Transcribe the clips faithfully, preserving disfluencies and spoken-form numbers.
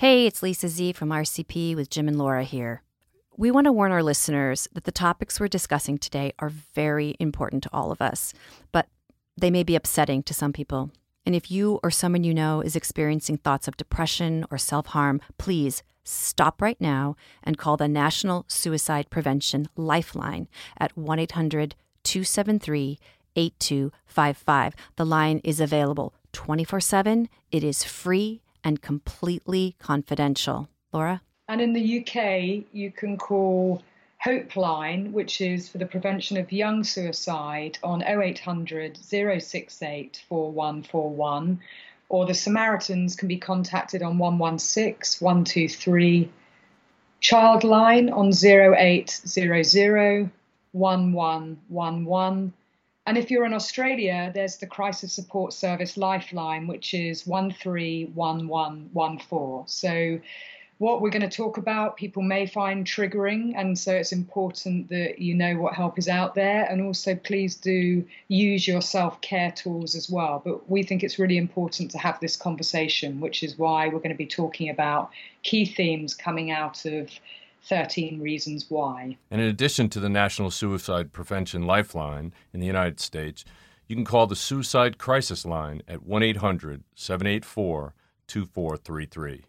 Hey, it's Lisa Z from R C P with Jim and Laura here. We want to warn our listeners that the topics we're discussing today are very important to all of us, but they may be upsetting to some people. And if you or someone you know is experiencing thoughts of depression or self-harm, please stop right now and call the National Suicide Prevention Lifeline at one eight hundred two seven three eight two five five. The line is available twenty-four seven. It is free and completely confidential. Laura? And in the U K, you can call Hopeline, which is for the prevention of young suicide, on oh eight hundred oh six eight four one four one, or the Samaritans can be contacted on one one six one two three, Childline on oh eight hundred one one one one. And if you're in Australia, there's the Crisis Support Service Lifeline, which is one three one one one four. So what we're going to talk about, people may find triggering, and so it's important that you know what help is out there. And also, please do use your self-care tools as well. But we think it's really important to have this conversation, which is why we're going to be talking about key themes coming out of thirteen Reasons Why. And in addition to the National Suicide Prevention Lifeline in the United States, you can call the Suicide Crisis Line at one eight hundred seven eight four two four three three.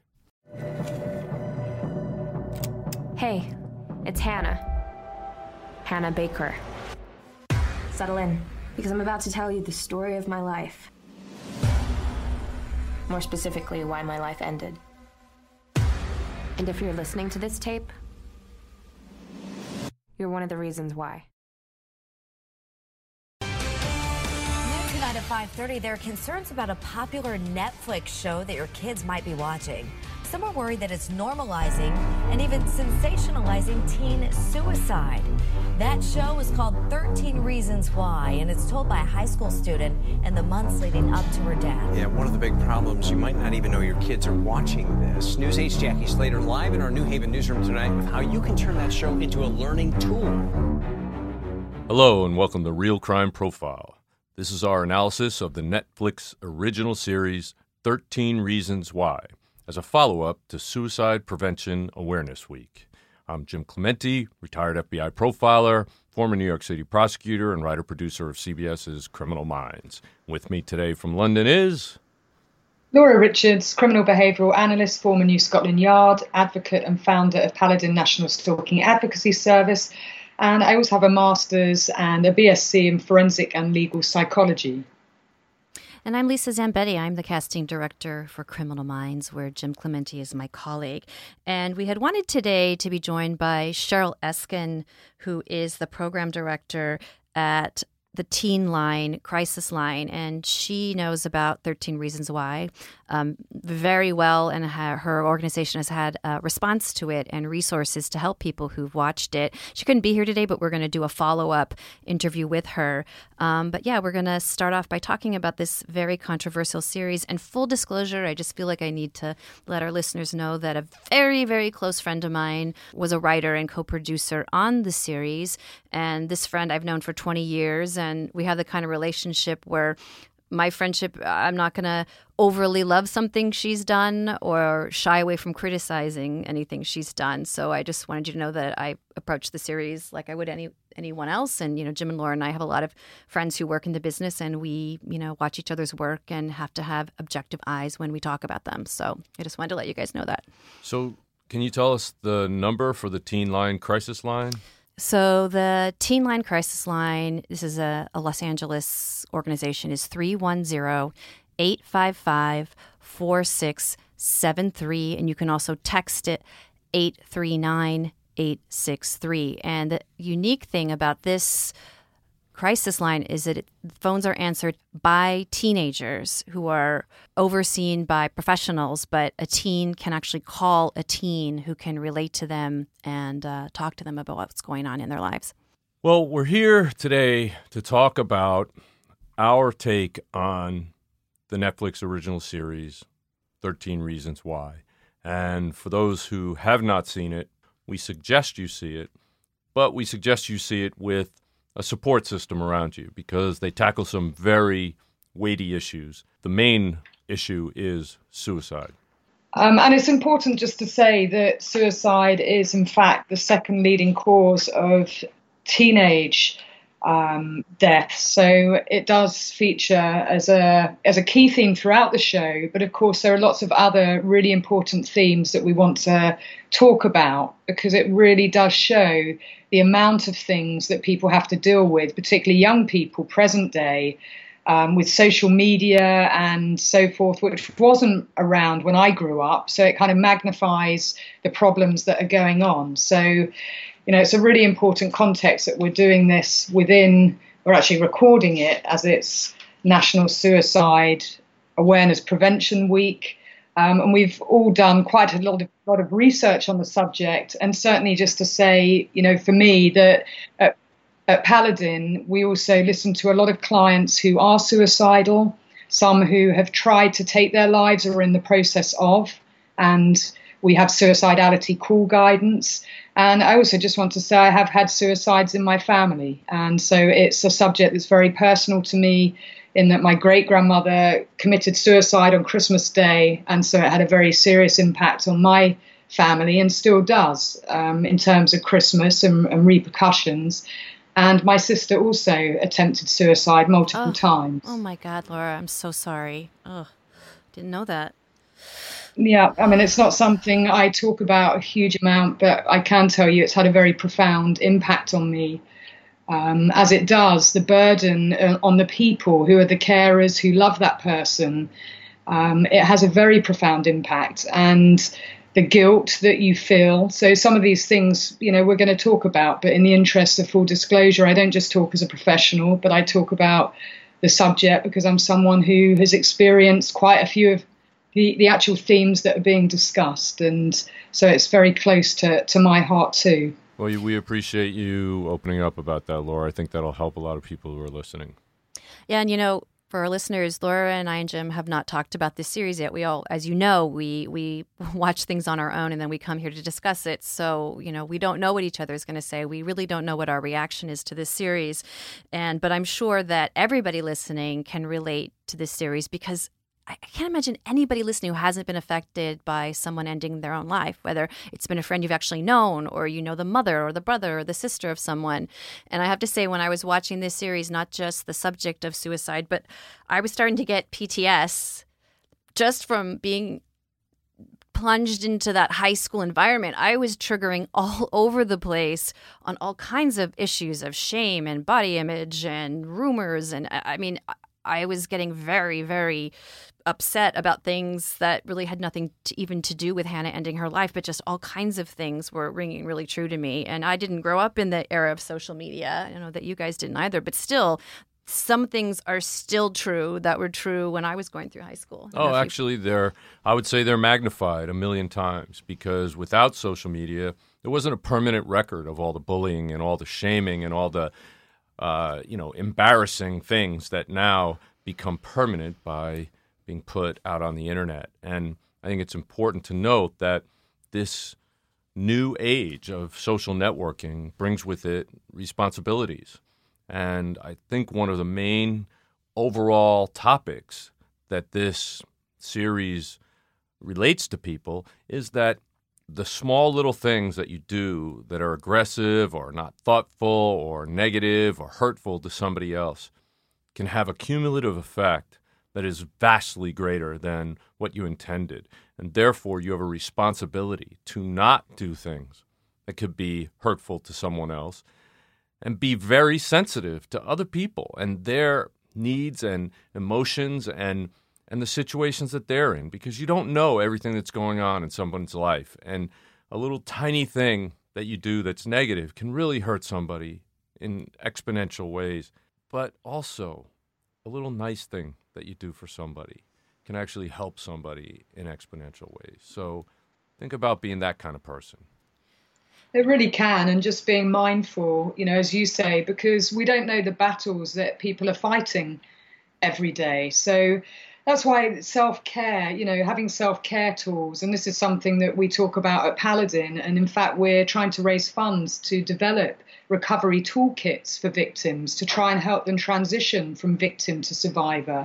Hey, it's Hannah. Hannah Baker. Settle in, because I'm about to tell you the story of my life. More specifically, why my life ended. And if you're listening to this tape, you're one of the reasons why. New tonight at five thirty, there are concerns about a popular Netflix show that your kids might be watching. Some are worried that it's normalizing and even sensationalizing teen suicide. That show is called thirteen Reasons Why, and it's told by a high school student in the months leading up to her death. Yeah, one of the big problems, you might not even know your kids are watching this. News eight's Jackie Slater live in our New Haven newsroom tonight with how you can turn that show into a learning tool. Hello and welcome to Real Crime Profile. This is our analysis of the Netflix original series thirteen Reasons Why, as a follow-up to Suicide Prevention Awareness Week. I'm Jim Clemente, retired F B I profiler, former New York City prosecutor, and writer-producer of CBS's Criminal Minds. With me today from London is... Laura Richards, criminal behavioural analyst, former New Scotland Yard, advocate and founder of Paladin National Stalking Advocacy Service. And I also have a master's and a B S c in forensic and legal psychology. And I'm Lisa Zambetti. I'm the casting director for Criminal Minds, where Jim Clemente is my colleague. And we had wanted today to be joined by Cheryl Eskin, who is the program director at the Teen Line, Crisis Line, and she knows about thirteen Reasons Why um, very well, and ha- her organization has had a response to it and resources to help people who've watched it. She couldn't be here today, but we're going to do a follow-up interview with her. Um, but yeah, we're going to start off by talking about this very controversial series. And full disclosure, I just feel like I need to let our listeners know that a very, very close friend of mine was a writer and co-producer on the series. And this friend I've known for twenty years, and we have the kind of relationship where my friendship, I'm not going to overly love something she's done or shy away from criticizing anything she's done. So I just wanted you to know that I approach the series like I would any anyone else. And, you know, Jim and Laura and I have a lot of friends who work in the business, and we, you know, watch each other's work and have to have objective eyes when we talk about them. So I just wanted to let you guys know that. So can you tell us the number for the Teen Line Crisis Line? So the Teen Line Crisis Line, this is a, a Los Angeles organization, is three one zero eight five five four six seven three. And you can also text it eight three nine eight six three. And the unique thing about this crisis line is that it, phones are answered by teenagers who are overseen by professionals, but a teen can actually call a teen who can relate to them and uh, talk to them about what's going on in their lives. Well, we're here today to talk about our take on the Netflix original series, thirteen Reasons Why. And for those who have not seen it, we suggest you see it, but we suggest you see it with a support system around you because they tackle some very weighty issues. The main issue is suicide. Um, and it's important just to say that suicide is, in fact, the second leading cause of teenage um, deaths. So it does feature as a as a key theme throughout the show. But of course, there are lots of other really important themes that we want to talk about, because it really does show the amount of things that people have to deal with, particularly young people, present day, um, with social media and so forth, which wasn't around when I grew up. So it kind of magnifies the problems that are going on. So, you know, it's a really important context that we're doing this within, we're actually recording it as it's National Suicide Awareness Prevention Week. Um, and we've all done quite a lot of, lot of research on the subject. And certainly just to say, you know, for me, that at, at Paladin, we also listen to a lot of clients who are suicidal, some who have tried to take their lives or are in the process of, and we have suicidality call guidance. And I also just want to say I have had suicides in my family. And so it's a subject that's very personal to me, in that my great-grandmother committed suicide on Christmas Day, and so it had a very serious impact on my family, and still does, um, in terms of Christmas and, and repercussions. And my sister also attempted suicide multiple oh. times. Oh, my God, Laura, I'm so sorry. Oh, didn't know that. Yeah, I mean, it's not something I talk about a huge amount, but I can tell you it's had a very profound impact on me. Um, as it does, the burden uh, on the people who are the carers who love that person, um, it has a very profound impact, and the guilt that you feel. So some of these things, you know, we're going to talk about, but in the interest of full disclosure, I don't just talk as a professional, but I talk about the subject because I'm someone who has experienced quite a few of the, the actual themes that are being discussed. And so it's very close to, to my heart too. Well, we appreciate you opening up about that, Laura. I think that'll help a lot of people who are listening. Yeah, and you know, for our listeners, Laura and I and Jim have not talked about this series yet. We all, as you know, we we watch things on our own and then we come here to discuss it. So, you know, we don't know what each other is going to say. We really don't know what our reaction is to this series. And but I'm sure that everybody listening can relate to this series, because I can't imagine anybody listening who hasn't been affected by someone ending their own life, whether it's been a friend you've actually known, or you know the mother or the brother or the sister of someone. And I have to say, when I was watching this series, not just the subject of suicide, but I was starting to get P T S just from being plunged into that high school environment. I was triggering all over the place on all kinds of issues of shame and body image and rumors. And I mean, I was getting very, very upset about things that really had nothing to even to do with Hannah ending her life, but just all kinds of things were ringing really true to me. And I didn't grow up in the era of social media. I know that you guys didn't either, but still, some things are still true that were true when I was going through high school. Oh, actually, they're, I would say they're magnified a million times, because without social media, there wasn't a permanent record of all the bullying and all the shaming and all the, uh, you know, embarrassing things that now become permanent by being put out on the internet. And I think it's important to note that this new age of social networking brings with it responsibilities. And I think one of the main overall topics that this series relates to people is that the small little things that you do that are aggressive or not thoughtful or negative or hurtful to somebody else can have a cumulative effect that is vastly greater than what you intended. And therefore, you have a responsibility to not do things that could be hurtful to someone else, and be very sensitive to other people and their needs and emotions and and the situations that they're in, because you don't know everything that's going on in someone's life. And a little tiny thing that you do that's negative can really hurt somebody in exponential ways. But also, a little nice thing that you do for somebody can actually help somebody in exponential ways. So think about being that kind of person. It really can, and just being mindful, you know, as you say, because we don't know the battles that people are fighting every day. So that's why self-care, you know, having self-care tools, and this is something that we talk about at Paladin, and in fact we're trying to raise funds to develop recovery toolkits for victims to try and help them transition from victim to survivor.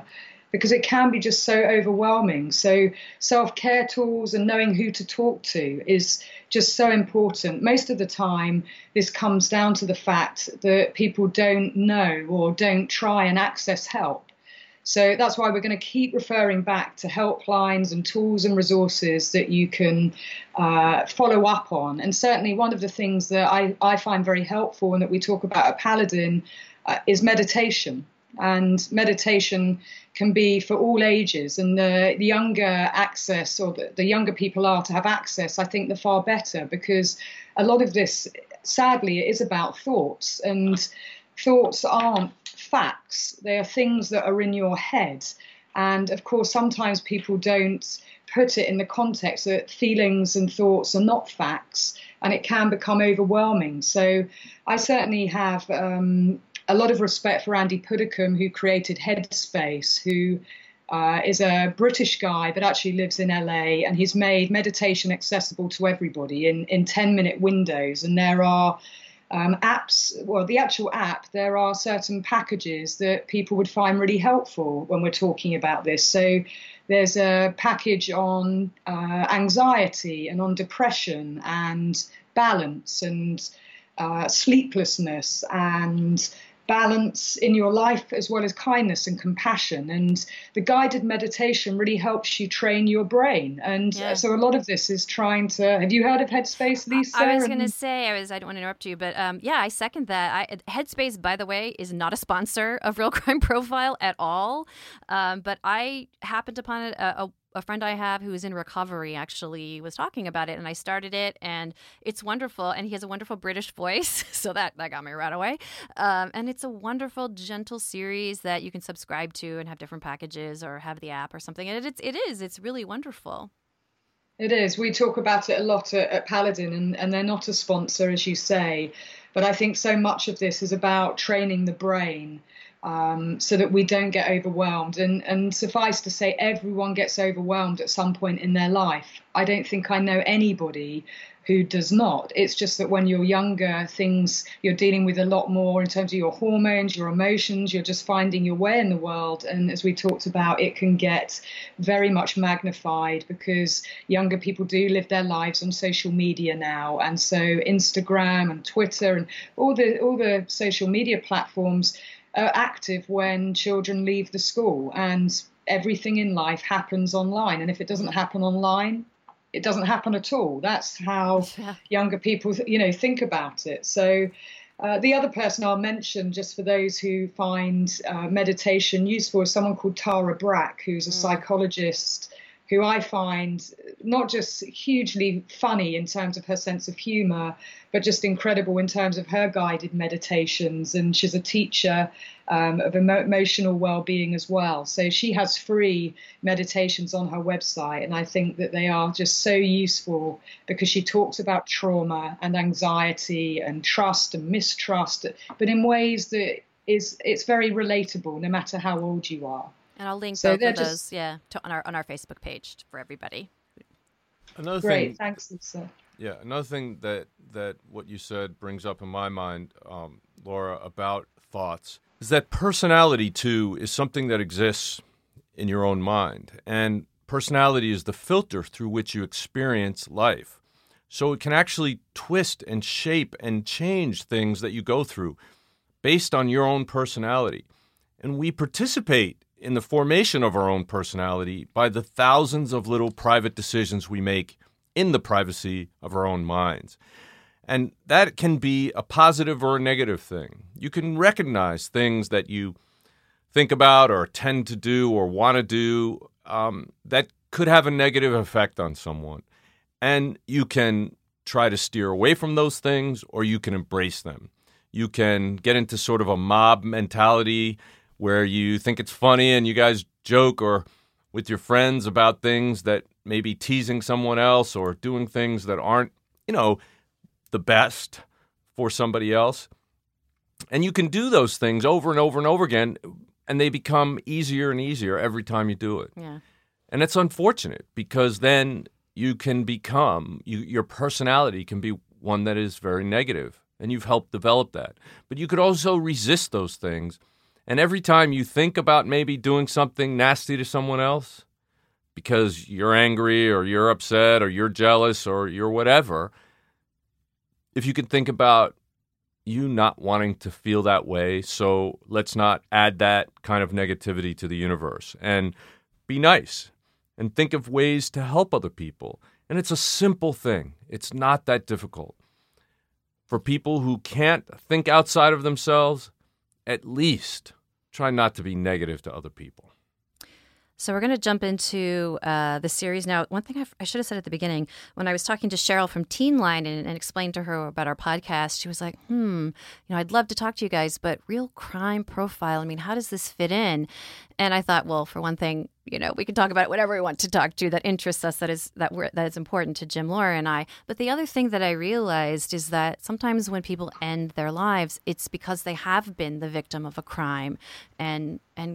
because it can be just so overwhelming. So self-care tools and knowing who to talk to is just so important. Most of the time, this comes down to the fact that people don't know or don't try and access help. So that's why we're going to keep referring back to helplines and tools and resources that you can uh, follow up on. And certainly one of the things that I, I find very helpful and that we talk about at Paladin uh, is meditation. And meditation can be for all ages, and the, the younger access or the, the younger people are to have access, I think the far better, because a lot of this, sadly, it is about thoughts, and thoughts aren't facts. They are things that are in your head. And of course, sometimes people don't put it in the context that feelings and thoughts are not facts, and it can become overwhelming. So I certainly have um, a lot of respect for Andy Puddicombe, who created Headspace, who uh, is a British guy but actually lives in L A, and he's made meditation accessible to everybody in, in ten minute windows. And there are Um, apps, well, the actual app, there are certain packages that people would find really helpful when we're talking about this. So there's a package on uh, anxiety and on depression and balance and uh, sleeplessness and balance in your life, as well as kindness and compassion. And the guided meditation really helps you train your brain. And yeah. so a lot of this is trying to, have you heard of Headspace, Lisa? I was going to say, I was, I don't want to interrupt you, but um, yeah, I second that. I, Headspace, by the way, is not a sponsor of Real Crime Profile at all. Um, but I happened upon it, a, a A friend I have who is in recovery actually was talking about it, and I started it, and it's wonderful. And he has a wonderful British voice, so that, that got me right away. Um, and it's a wonderful, gentle series that you can subscribe to and have different packages or have the app or something. And it, it is. It's really wonderful. It is. We talk about it a lot at, at Paladin, and, and they're not a sponsor, as you say. But I think so much of this is about training the brain um, so that we don't get overwhelmed. And, and suffice to say, everyone gets overwhelmed at some point in their life. I don't think I know anybody who does not. It's just that when you're younger, things, you're dealing with a lot more in terms of your hormones, your emotions, you're just finding your way in the world. And as we talked about, it can get very much magnified because younger people do live their lives on social media now. And so Instagram and Twitter and all the all the social media platforms are active when children leave the school, and everything in life happens online. And if it doesn't happen online, it doesn't happen at all. That's how yeah. younger people, you know, think about it. So uh, the other person I'll mention, just for those who find uh, meditation useful, is someone called Tara Brach, who's a mm. psychologist who I find not just hugely funny in terms of her sense of humor, but just incredible in terms of her guided meditations. And she's a teacher um, of emo- emotional well-being as well. So she has free meditations on her website. And I think that they are just so useful because she talks about trauma and anxiety and trust and mistrust, but in ways that is it's very relatable no matter how old you are. And I'll link so both of those, just, yeah, to, on our on our Facebook page for everybody. Another great, thing, thanks, Lisa. Yeah, another thing that that what you said brings up in my mind, um, Laura, about thoughts is that personality too is something that exists in your own mind, and personality is the filter through which you experience life. So it can actually twist and shape and change things that you go through based on your own personality, and we participate in the formation of our own personality by the thousands of little private decisions we make in the privacy of our own minds. And that can be a positive or a negative thing. You can recognize things that you think about or tend to do or want to do um, that could have a negative effect on someone. And you can try to steer away from those things, or you can embrace them. You can get into sort of a mob mentality where you think it's funny and you guys joke or with your friends about things that may be teasing someone else or doing things that aren't, you know, the best for somebody else. And you can do those things over and over and over again, and they become easier and easier every time you do it. Yeah. And it's unfortunate because then you can become, you, your personality can be one that is very negative, and you've helped develop that. But you could also resist those things And every time you think about maybe doing something nasty to someone else because you're angry or you're upset or you're jealous or you're whatever, if you can think about you not wanting to feel that way, so let's not add that kind of negativity to the universe, and be nice and think of ways to help other people. And it's a simple thing. It's not that difficult. For people who can't think outside of themselves, at least try not to be negative to other people. So we're going to jump into uh, the series now. One thing I, I should have said at the beginning, when I was talking to Cheryl from Teen Line and, and explained to her about our podcast, she was like, hmm, you know, I'd love to talk to you guys, but Real Crime Profile, I mean, how does this fit in? And I thought, well, for one thing, you know, we can talk about whatever we want to talk to that interests us, that is that we're, that is important to Jim, Laura, and I. But the other thing that I realized is that sometimes when people end their lives, it's because they have been the victim of a crime and and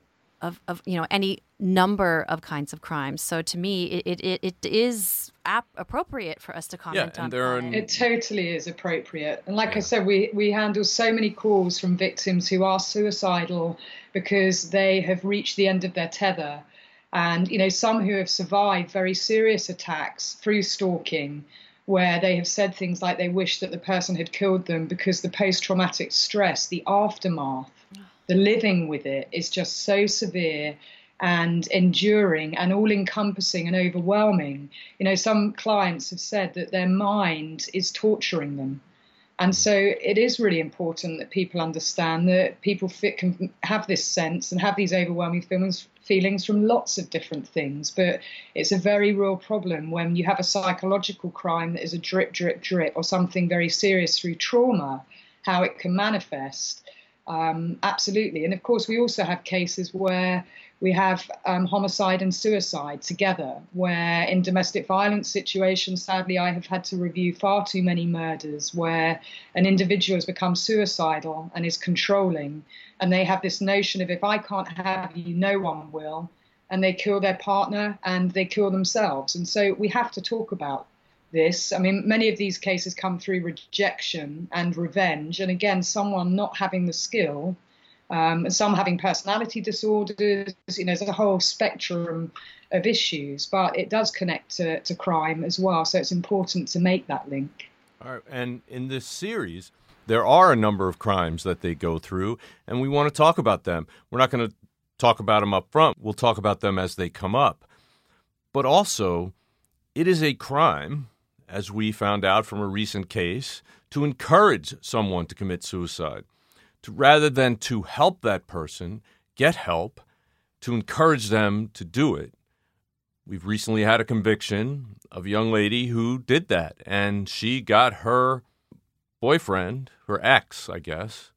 of, of you know, any number of kinds of crimes. So to me, it it, it is ap- appropriate for us to comment yeah, and on there are... It totally is appropriate. And like yeah. I said, we, we handle so many calls from victims who are suicidal because they have reached the end of their tether. And, you know, some who have survived very serious attacks through stalking, where they have said things like they wish that the person had killed them because the post-traumatic stress, the aftermath, the living with it is just so severe and enduring and all-encompassing and overwhelming. You know, some clients have said that their mind is torturing them. And so it is really important that people understand that people fit, can have this sense and have these overwhelming feelings, feelings from lots of different things. But it's a very real problem when you have a psychological crime that is a drip, drip, drip, or something very serious through trauma, how it can manifest. Um, absolutely. And of course, we also have cases where we have um, homicide and suicide together, where in domestic violence situations, sadly, I have had to review far too many murders where an individual has become suicidal and is controlling. And they have this notion of, if I can't have you, no one will. And they kill their partner and they kill themselves. And so we have to talk about this. I mean, many of these cases come through rejection and revenge. And again, someone not having the skill, um, and some having personality disorders, you know, there's a whole spectrum of issues, but it does connect to, to crime as well. So it's important to make that link. All right. And in this series, there are a number of crimes that they go through, and we want to talk about them. We're not going to talk about them up front. We'll talk about them as they come up. But also, it is a crime, as we found out from a recent case, to encourage someone to commit suicide, to, rather than to help that person get help, to encourage them to do it. We've recently had a conviction of a young lady who did that, and she got her boyfriend, her ex, I guess,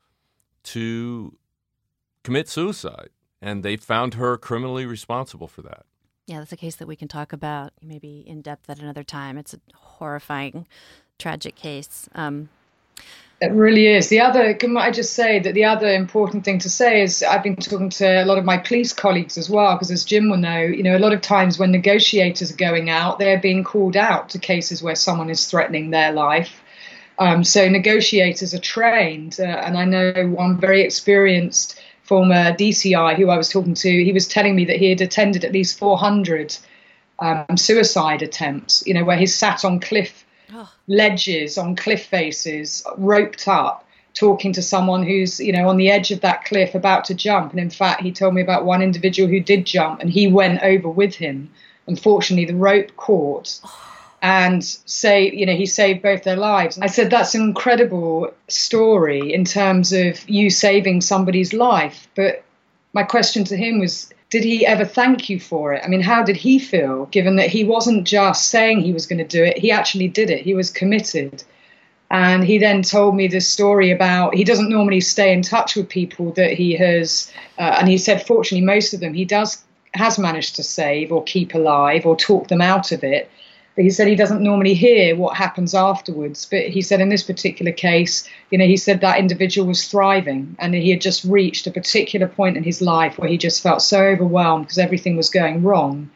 to commit suicide, and they found her criminally responsible for that. Yeah, that's a case that we can talk about maybe in depth at another time. It's a horrifying, tragic case. Um, it really is. The other, can I just say that the other important thing to say is I've been talking to a lot of my police colleagues as well, because as Jim will know, you know, a lot of times when negotiators are going out, they're being called out to cases where someone is threatening their life. Um, so negotiators are trained, uh, and I know one very experienced former D C I who I was talking to, he was telling me that he had attended at least four hundred um, suicide attempts, you know, where he's sat on cliff oh. ledges, on cliff faces, roped up, talking to someone who's, you know, on the edge of that cliff about to jump. And in fact, he told me about one individual who did jump and he went over with him. Unfortunately, the rope caught. Oh. And say, you know, he saved both their lives. I said, that's an incredible story in terms of you saving somebody's life. But my question to him was, did he ever thank you for it? I mean, how did he feel, given that he wasn't just saying he was going to do it, he actually did it. He was committed. And he then told me this story about, he doesn't normally stay in touch with people that he has, uh, and he said, fortunately, most of them he does has managed to save or keep alive or talk them out of it. But he said he doesn't normally hear what happens afterwards. But he said in this particular case, you know, he said that individual was thriving and he had just reached a particular point in his life where he just felt so overwhelmed because everything was going wrong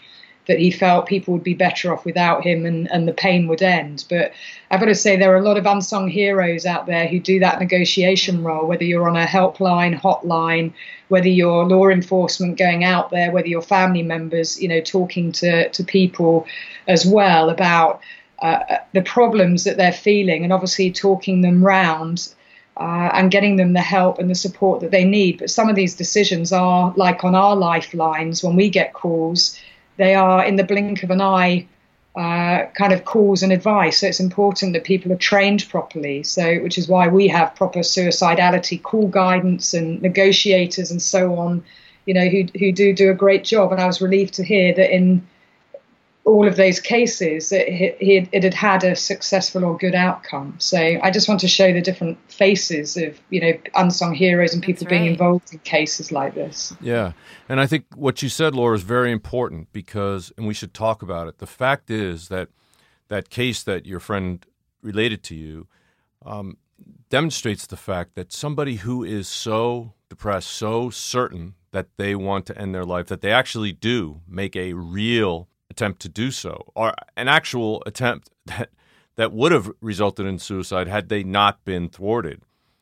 that he felt people would be better off without him and, and the pain would end. But I've got to say there are a lot of unsung heroes out there who do that negotiation role, whether you're on a helpline, hotline, whether you're law enforcement going out there, whether you're family members, you know, talking to, to people as well about uh, the problems that they're feeling and obviously talking them round uh, and getting them the help and the support that they need. But some of these decisions are like on our lifelines when we get calls. They are in the blink of an eye uh, kind of calls and advice. So it's important that people are trained properly. So, which is why we have proper suicidality call guidance and negotiators and so on, you know, who who do do a great job. And I was relieved to hear that in all of those cases, it, it, it had had a successful or good outcome. So I just want to show the different faces of, you know, unsung heroes and people being involved in cases like this. Yeah. And I think what you said, Laura, is very important because, and we should talk about it. The fact is that that case that your friend related to you um, demonstrates the fact that somebody who is so depressed, so certain that they want to end their life, that they actually do make a real attempt to do so, or an actual attempt that that would have resulted in suicide had they not been thwarted,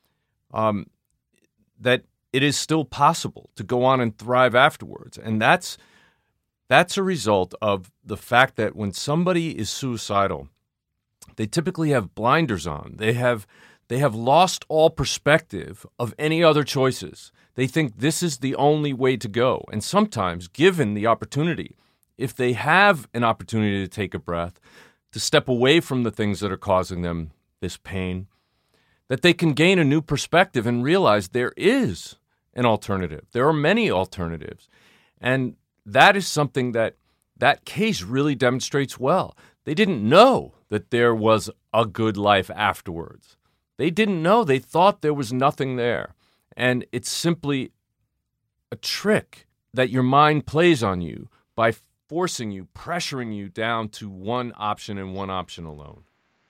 um, that it is still possible to go on and thrive afterwards. And that's that's a result of the fact that when somebody is suicidal, they typically have blinders on. They have they have lost all perspective of any other choices. They think this is the only way to go. And sometimes, given the opportunity, if they have an opportunity to take a breath, to step away from the things that are causing them this pain, that they can gain a new perspective and realize there is an alternative. There are many alternatives. And that is something that that case really demonstrates well. They didn't know that there was a good life afterwards. They didn't know. They thought there was nothing there. And it's simply a trick that your mind plays on you by forcing you, pressuring you down to one option and one option alone.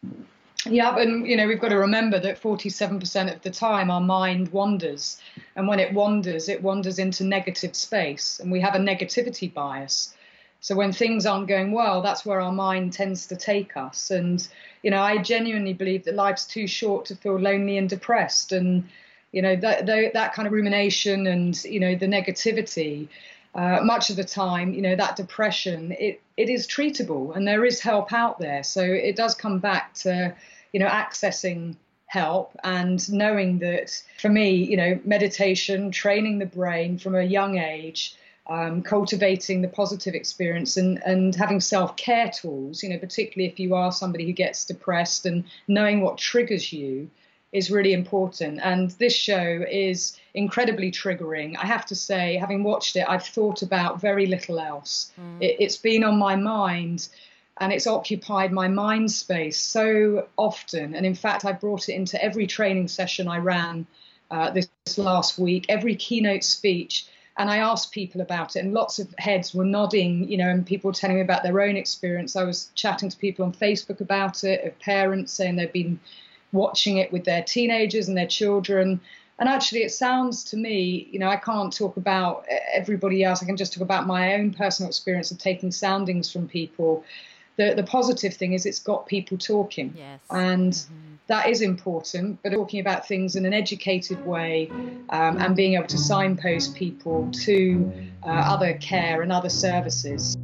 Yeah, and you know, we've got to remember that forty-seven percent of the time our mind wanders. And when it wanders, it wanders into negative space. And we have a negativity bias. So when things aren't going well, that's where our mind tends to take us. And, you know, I genuinely believe that life's too short to feel lonely and depressed. And, you know, that that kind of rumination and, you know, the negativity, Uh, much of the time, you know, that depression, it, it is treatable and there is help out there. So it does come back to, you know, accessing help and knowing that for me, you know, meditation, training the brain from a young age, um, cultivating the positive experience and, and having self-care tools, you know, particularly if you are somebody who gets depressed and knowing what triggers you is really important. And this show is incredibly triggering. I have to say, having watched it, I've thought about very little else. Mm. It, it's been on my mind and it's occupied my mind space so often. And in fact, I brought it into every training session I ran uh, this last week, every keynote speech. And I asked people about it and lots of heads were nodding, you know, and people were telling me about their own experience. I was chatting to people on Facebook about it, of parents saying they've been watching it with their teenagers and their children. And actually, it sounds to me, you know, I can't talk about everybody else. I can just talk about my own personal experience of taking soundings from people. The the positive thing is it's got people talking. Yes. And mm-hmm. that is important, but talking about things in an educated way um, and being able to signpost people to uh, other care and other services.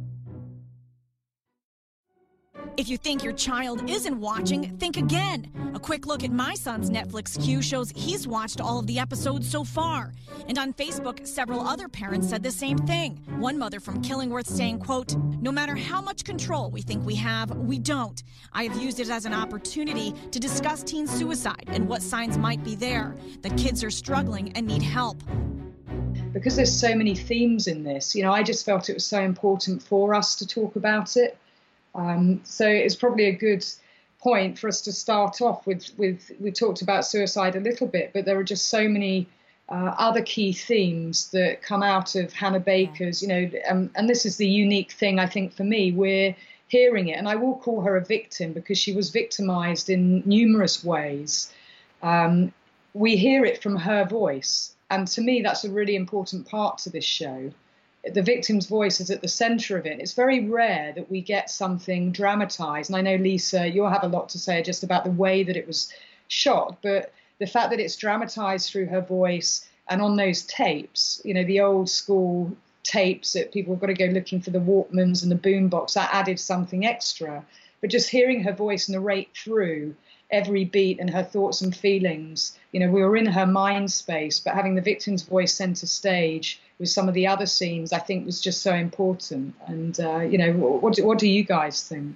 If you think your child isn't watching, think again. A quick look at my son's Netflix queue shows he's watched all of the episodes so far. And on Facebook, several other parents said the same thing. One mother from Killingworth saying, quote, "No matter how much control we think we have, we don't. I have used it as an opportunity to discuss teen suicide and what signs might be there, that kids are struggling and need help." Because there's so many themes in this, you know, I just felt it was so important for us to talk about it. Um, so it's probably a good point for us to start off with, with, we talked about suicide a little bit, but there are just so many uh, other key themes that come out of Hannah Baker's, you know, um, and this is the unique thing, I think, for me. We're hearing it, and I will call her a victim because she was victimized in numerous ways. Um, we hear it from her voice, and to me, that's a really important part to this show. the victim's voice is at the center of it. It's very rare that we get something dramatized. And I know, Lisa, you'll have a lot to say just about the way that it was shot, but the fact that it's dramatized through her voice and on those tapes, you know, the old school tapes that people have got to go looking for the Walkmans and the boombox, that added something extra. But just hearing her voice narrate through every beat and her thoughts and feelings, you know, we were in her mind space, but having the victim's voice center stage with some of the other scenes, I think was just so important. And, uh, you know, what do, what do you guys think?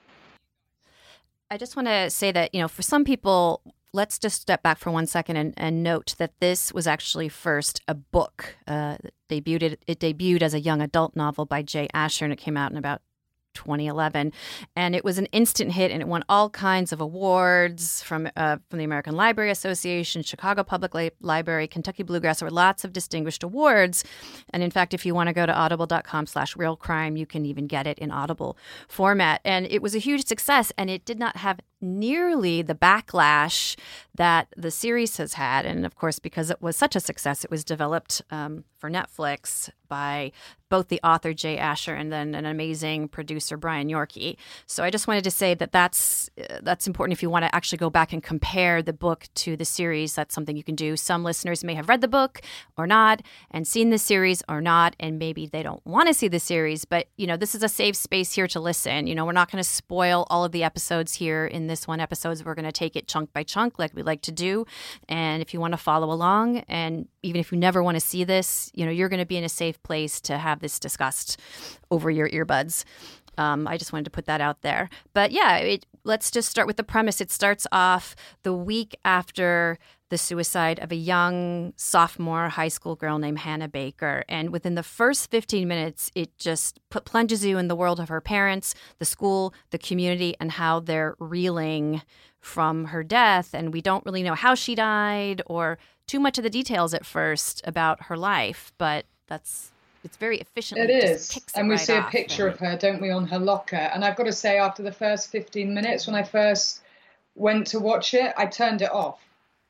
I just want to say that, you know, for some people, let's just step back for one second and, and note that this was actually first a book. Uh, it debuted, it debuted as a young adult novel by Jay Asher, and it came out in about twenty eleven, and it was an instant hit, and it won all kinds of awards from uh, from the American Library Association, Chicago Public Li- Library, Kentucky Bluegrass. There were lots of distinguished awards, and in fact, if you want to go to audible dot com slash real crime, you can even get it in Audible format. And it was a huge success, and it did not have nearly the backlash that the series has had. And of course, because it was such a success, it was developed um, for Netflix by both the author Jay Asher and then an amazing producer Brian Yorkie. So I just wanted to say that that's uh, that's important if you want to actually go back and compare the book to the series. That's something you can do. Some listeners may have read the book or not and seen the series or not, and maybe they don't want to see the series. But you know, this is a safe space here to listen. You know, we're not going to spoil all of the episodes here in this one episode. We're going to take it chunk by chunk like we like to do. And if you want to follow along, and even if you never want to see this, you know, you're going to be in a safe place to have this discussed over your earbuds. Um, I just wanted to put that out there. But yeah, it, let's just start with the premise. It starts off the week after the suicide of a young sophomore high school girl named Hannah Baker. And within the first fifteen minutes, it just put, plunges you in the world of her parents, the school, the community, and how they're reeling from her death. And we don't really know how she died or too much of the details at first about her life, but that's it's very efficiently. It is. It and we right see a off. picture of her, don't we, on her locker. And I've got to say, after the first fifteen minutes, when I first went to watch it, I turned it off.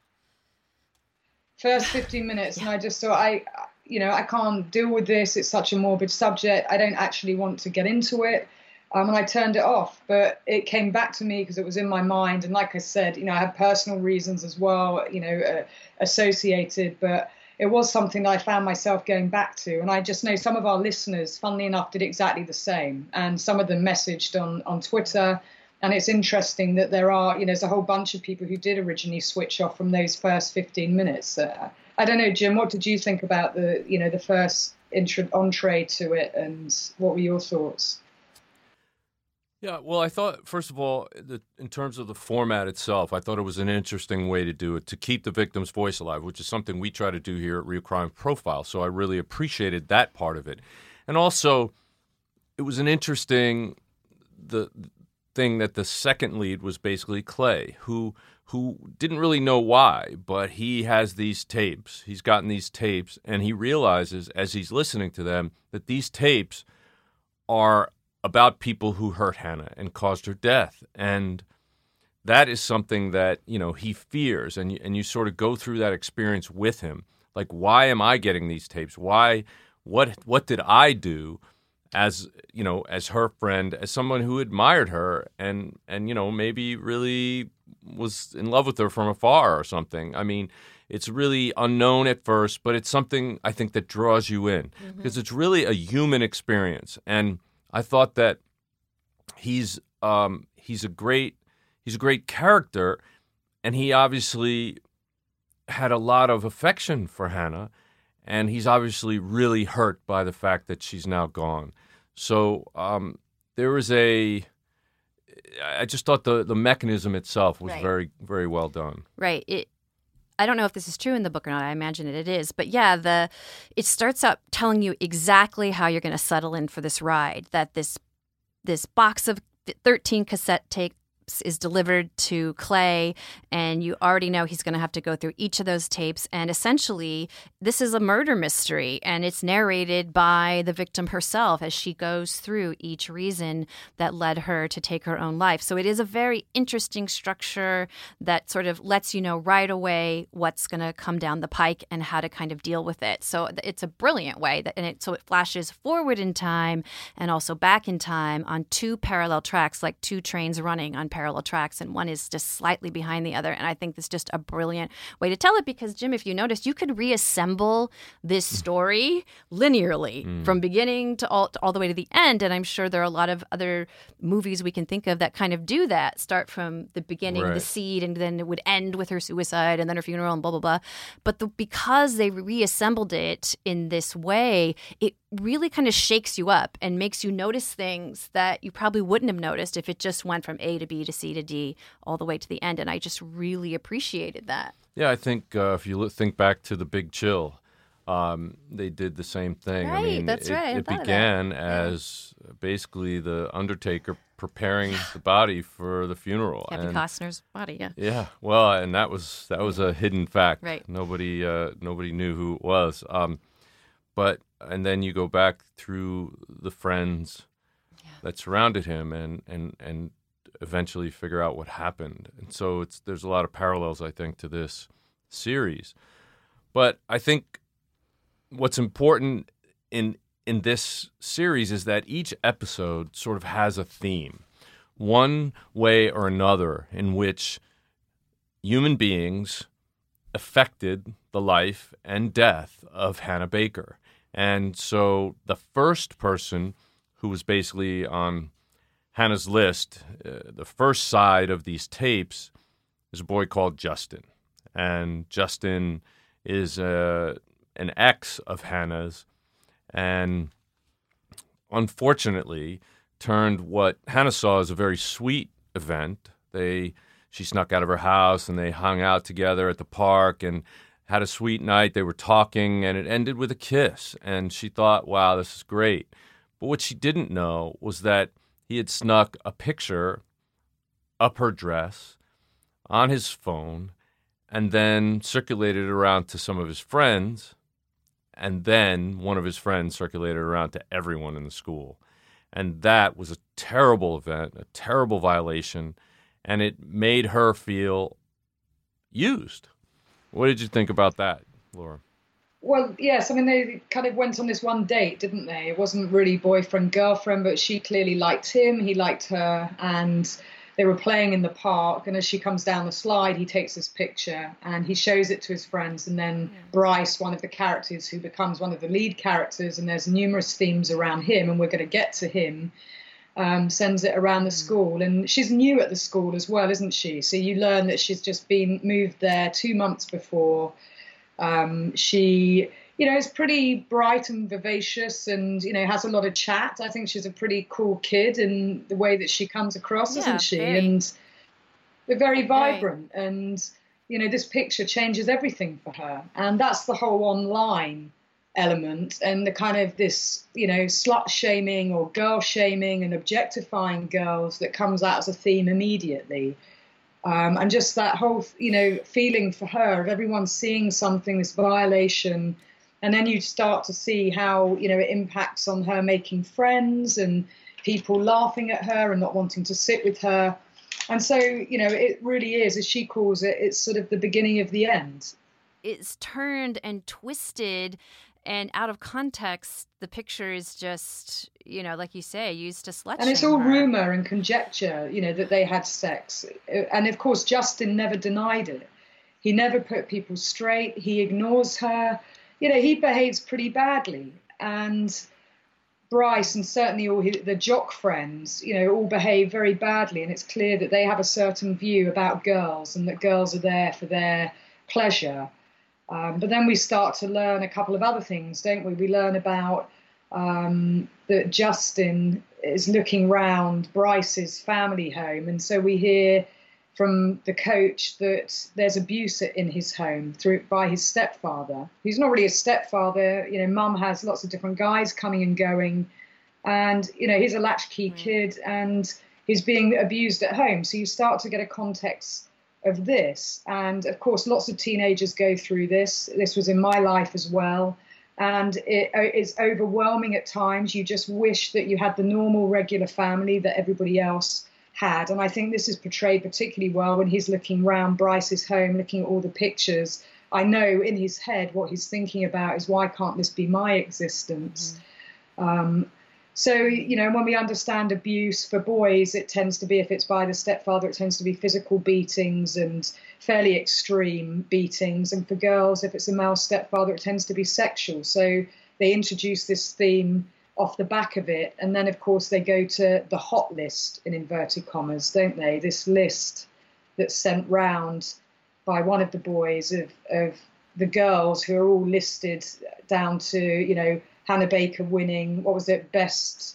First fifteen minutes, yeah. And I just thought, I, you know, I can't deal with this. It's such a morbid subject. I don't actually want to get into it. Um, and I turned it off, but it came back to me because it was in my mind. And like I said, you know, I had personal reasons as well, you know, uh, associated, but it was something that I found myself going back to. And I just know some of our listeners, funnily enough, did exactly the same. And some of them messaged on, on Twitter. And it's interesting that there are, you know, there's a whole bunch of people who did originally switch off from those first fifteen minutes. Uh, I don't know, Jim, what did you think about the, you know, the first intro, entree to it, and what were your thoughts? Yeah, well, I thought, first of all, the, in terms of the format itself, I thought it was an interesting way to do it, to keep the victim's voice alive, which is something we try to do here at Real Crime Profile. So I really appreciated that part of it. And also, it was an interesting the thing that the second lead was basically Clay, who who didn't really know why, but he has these tapes. He's gotten these tapes, and he realizes as he's listening to them that these tapes are about people who hurt Hannah and caused her death. And that is something that, you know, he fears. And you, and you sort of go through that experience with him. Like, why am I getting these tapes? Why, what, what did I do as, you know, as her friend, as someone who admired her and, and, you know, maybe really was in love with her from afar or something? I mean, it's really unknown at first, but it's something I think that draws you in mm-hmm. because it's really a human experience. And I thought that he's um, he's a great he's a great character, and he obviously had a lot of affection for Hannah, and he's obviously really hurt by the fact that she's now gone. So um, there was a I just thought the the mechanism itself was right. very very well done. Right. It. I don't know if this is true in the book or not. I imagine it, it is. But yeah, the it starts out telling you exactly how you're going to settle in for this ride, that this this box of thirteen cassette tape tapes is delivered to Clay, and you already know he's going to have to go through each of those tapes. And essentially, this is a murder mystery, and it's narrated by the victim herself as she goes through each reason that led her to take her own life. So it is a very interesting structure that sort of lets you know right away what's going to come down the pike and how to kind of deal with it. So it's a brilliant way, that, and it so it flashes forward in time and also back in time on two parallel tracks, like two trains running on parallel tracks, and one is just slightly behind the other. And I think this is just a brilliant way to tell it because, Jim, if you noticed, you could reassemble this story linearly mm. from beginning to all, to all the way to the end. And I'm sure there are a lot of other movies we can think of that kind of do that, start from the beginning, right. the seed, and then it would end with her suicide and then her funeral and blah, blah, blah. But the, because they reassembled it in this way, it really kind of shakes you up and makes you notice things that you probably wouldn't have noticed if it just went from A to B to C to D all the way to the end. And I just really appreciated that. Yeah, I think uh, if you look, think back to The Big Chill, um, they did the same thing. Right, I mean, that's it, right. it began as yeah. basically the Undertaker preparing the body for the funeral. Kevin and, Costner's body, yeah. Yeah, well, and that was that was a hidden fact. Right. Nobody uh, nobody knew who it was. Um, but and then you go back through the friends yeah. that surrounded him, and and and eventually figure out what happened. And so it's there's a lot of parallels, I think, to this series. But I think what's important in in this series is that each episode sort of has a theme, one way or another, in which human beings affected the life and death of Hannah Baker. And so the first person who was basically on Hannah's list, uh, the first side of these tapes, is a boy called Justin. And Justin is uh, an ex of Hannah's, and unfortunately turned what Hannah saw as a very sweet event. They she snuck out of her house and they hung out together at the park and had a sweet night. They were talking and it ended with a kiss. And she thought, wow, this is great. But what she didn't know was that he had snuck a picture up her dress on his phone and then circulated it around to some of his friends. And then one of his friends circulated it around to everyone in the school. And that was a terrible event, a terrible violation, and it made her feel used. What did you think about that, Laura? Well, yes, I mean, they kind of went on this one date, didn't they? It wasn't really boyfriend, girlfriend, but she clearly liked him, he liked her, and they were playing in the park, and as she comes down the slide, he takes this picture and he shows it to his friends. And then yeah. Bryce, one of the characters who becomes one of the lead characters, and there's numerous themes around him, and we're going to get to him, um, sends it around the mm. school. And she's new at the school as well, isn't she? So you learn that she's just been moved there two months before. Um, she... You know, is pretty bright and vivacious and, you know, has a lot of chat. I think she's a pretty cool kid in the way that she comes across, yeah, isn't she? very. And they're very vibrant. Very. And, you know, this picture changes everything for her. And that's the whole online element and the kind of this, you know, slut shaming or girl shaming and objectifying girls that comes out as a theme immediately. Um, and just that whole, you know, feeling for her of everyone seeing something, this violation. And then you start to see how, you know, it impacts on her making friends and people laughing at her and not wanting to sit with her. And so, you know, it really is, as she calls it, it's sort of the beginning of the end. It's turned and twisted, and out of context, the picture is just, you know, like you say, used to slut shame And it's all her. rumor and conjecture, you know, that they had sex. And of course, Justin never denied it. He never put people straight. He ignores her. You know, he behaves pretty badly. And Bryce and certainly all his, the jock friends, you know, all behave very badly. And it's clear that they have a certain view about girls and that girls are there for their pleasure. Um, but then we start to learn a couple of other things, don't we? We learn about um, that Justin is looking round Bryce's family home. And so we hear from the coach that there's abuse in his home through by his stepfather. He's not really a stepfather. You know, mum has lots of different guys coming and going. And, you know, he's a latchkey kid and he's being abused at home. So you start to get a context of this. And of course, lots of teenagers go through this. This was in my life as well. And it is overwhelming at times. You just wish that you had the normal, regular family that everybody else had. And I think this is portrayed particularly well when he's looking round Bryce's home, looking at all the pictures. I know in his head what he's thinking about is, why can't this be my existence? Mm-hmm. Um, so, you know, when we understand abuse for boys, it tends to be, if it's by the stepfather, it tends to be physical beatings and fairly extreme beatings. And for girls, if it's a male stepfather, it tends to be sexual. So they introduce this theme off the back of it. And then, of course, they go to the hot list, in inverted commas, don't they? This list that's sent round by one of the boys of, of the girls who are all listed down to, you know, Hannah Baker winning, what was it, best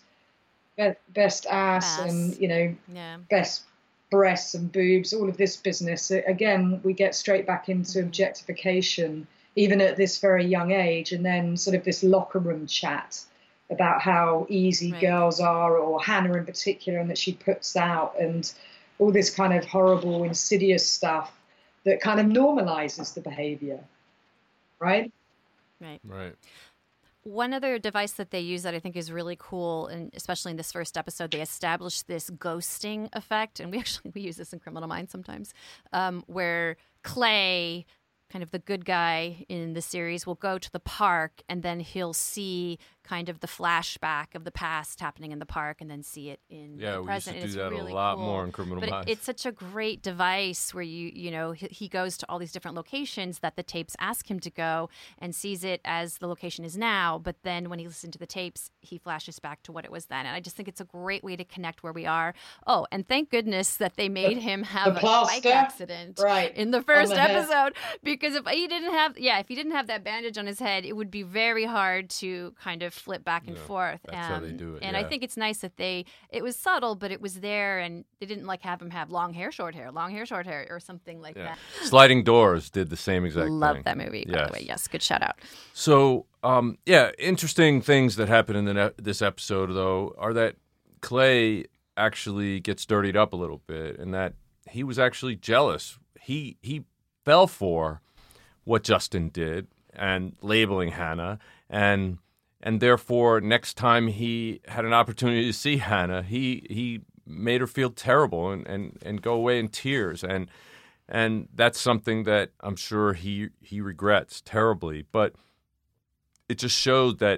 best ass, ass. and, you know, yeah. best breasts and boobs, all of this business. Again, we get straight back into mm-hmm. objectification, even at this very young age, and then sort of this locker room chat about how easy right. girls are, or Hannah in particular, and that she puts out, and all this kind of horrible, insidious stuff that kind of normalizes the behavior, right? Right. Right. One other device that they use that I think is really cool, and especially in this first episode, they establish this ghosting effect, and we actually we use this in Criminal Minds sometimes, um, where Clay, kind of the good guy in the series, will go to the park, and then he'll see kind of the flashback of the past happening in the park, and then see it in yeah, the present. Yeah, we used to do and that really a lot cool. more in Criminal but Minds. It, it's such a great device where you, you know, he, he goes to all these different locations that the tapes ask him to go, and sees it as the location is now. But then when he listens to the tapes, he flashes back to what it was then. And I just think it's a great way to connect where we are. Oh, and thank goodness that they made him have a bike accident right. in the first the episode, because if he didn't have, yeah, if he didn't have that bandage on his head, it would be very hard to kind of flip back and yeah. forth. That's um, how they do it. And yeah. I think it's nice that they, it was subtle, but it was there, and they didn't like have him have long hair, short hair, long hair, short hair, or something like yeah. that. Sliding Doors did the same exact Love thing. that movie, by yes. the way. Yes, good shout out. So, um, yeah, interesting things that happen in the ne- this episode, though, are that Clay actually gets dirtied up a little bit, and that he was actually jealous. He he fell for what Justin did and labeling Hannah, and and therefore next time he had an opportunity to see Hannah, he he made her feel terrible and, and, and go away in tears, and and that's something that I'm sure he he regrets terribly. But it just showed that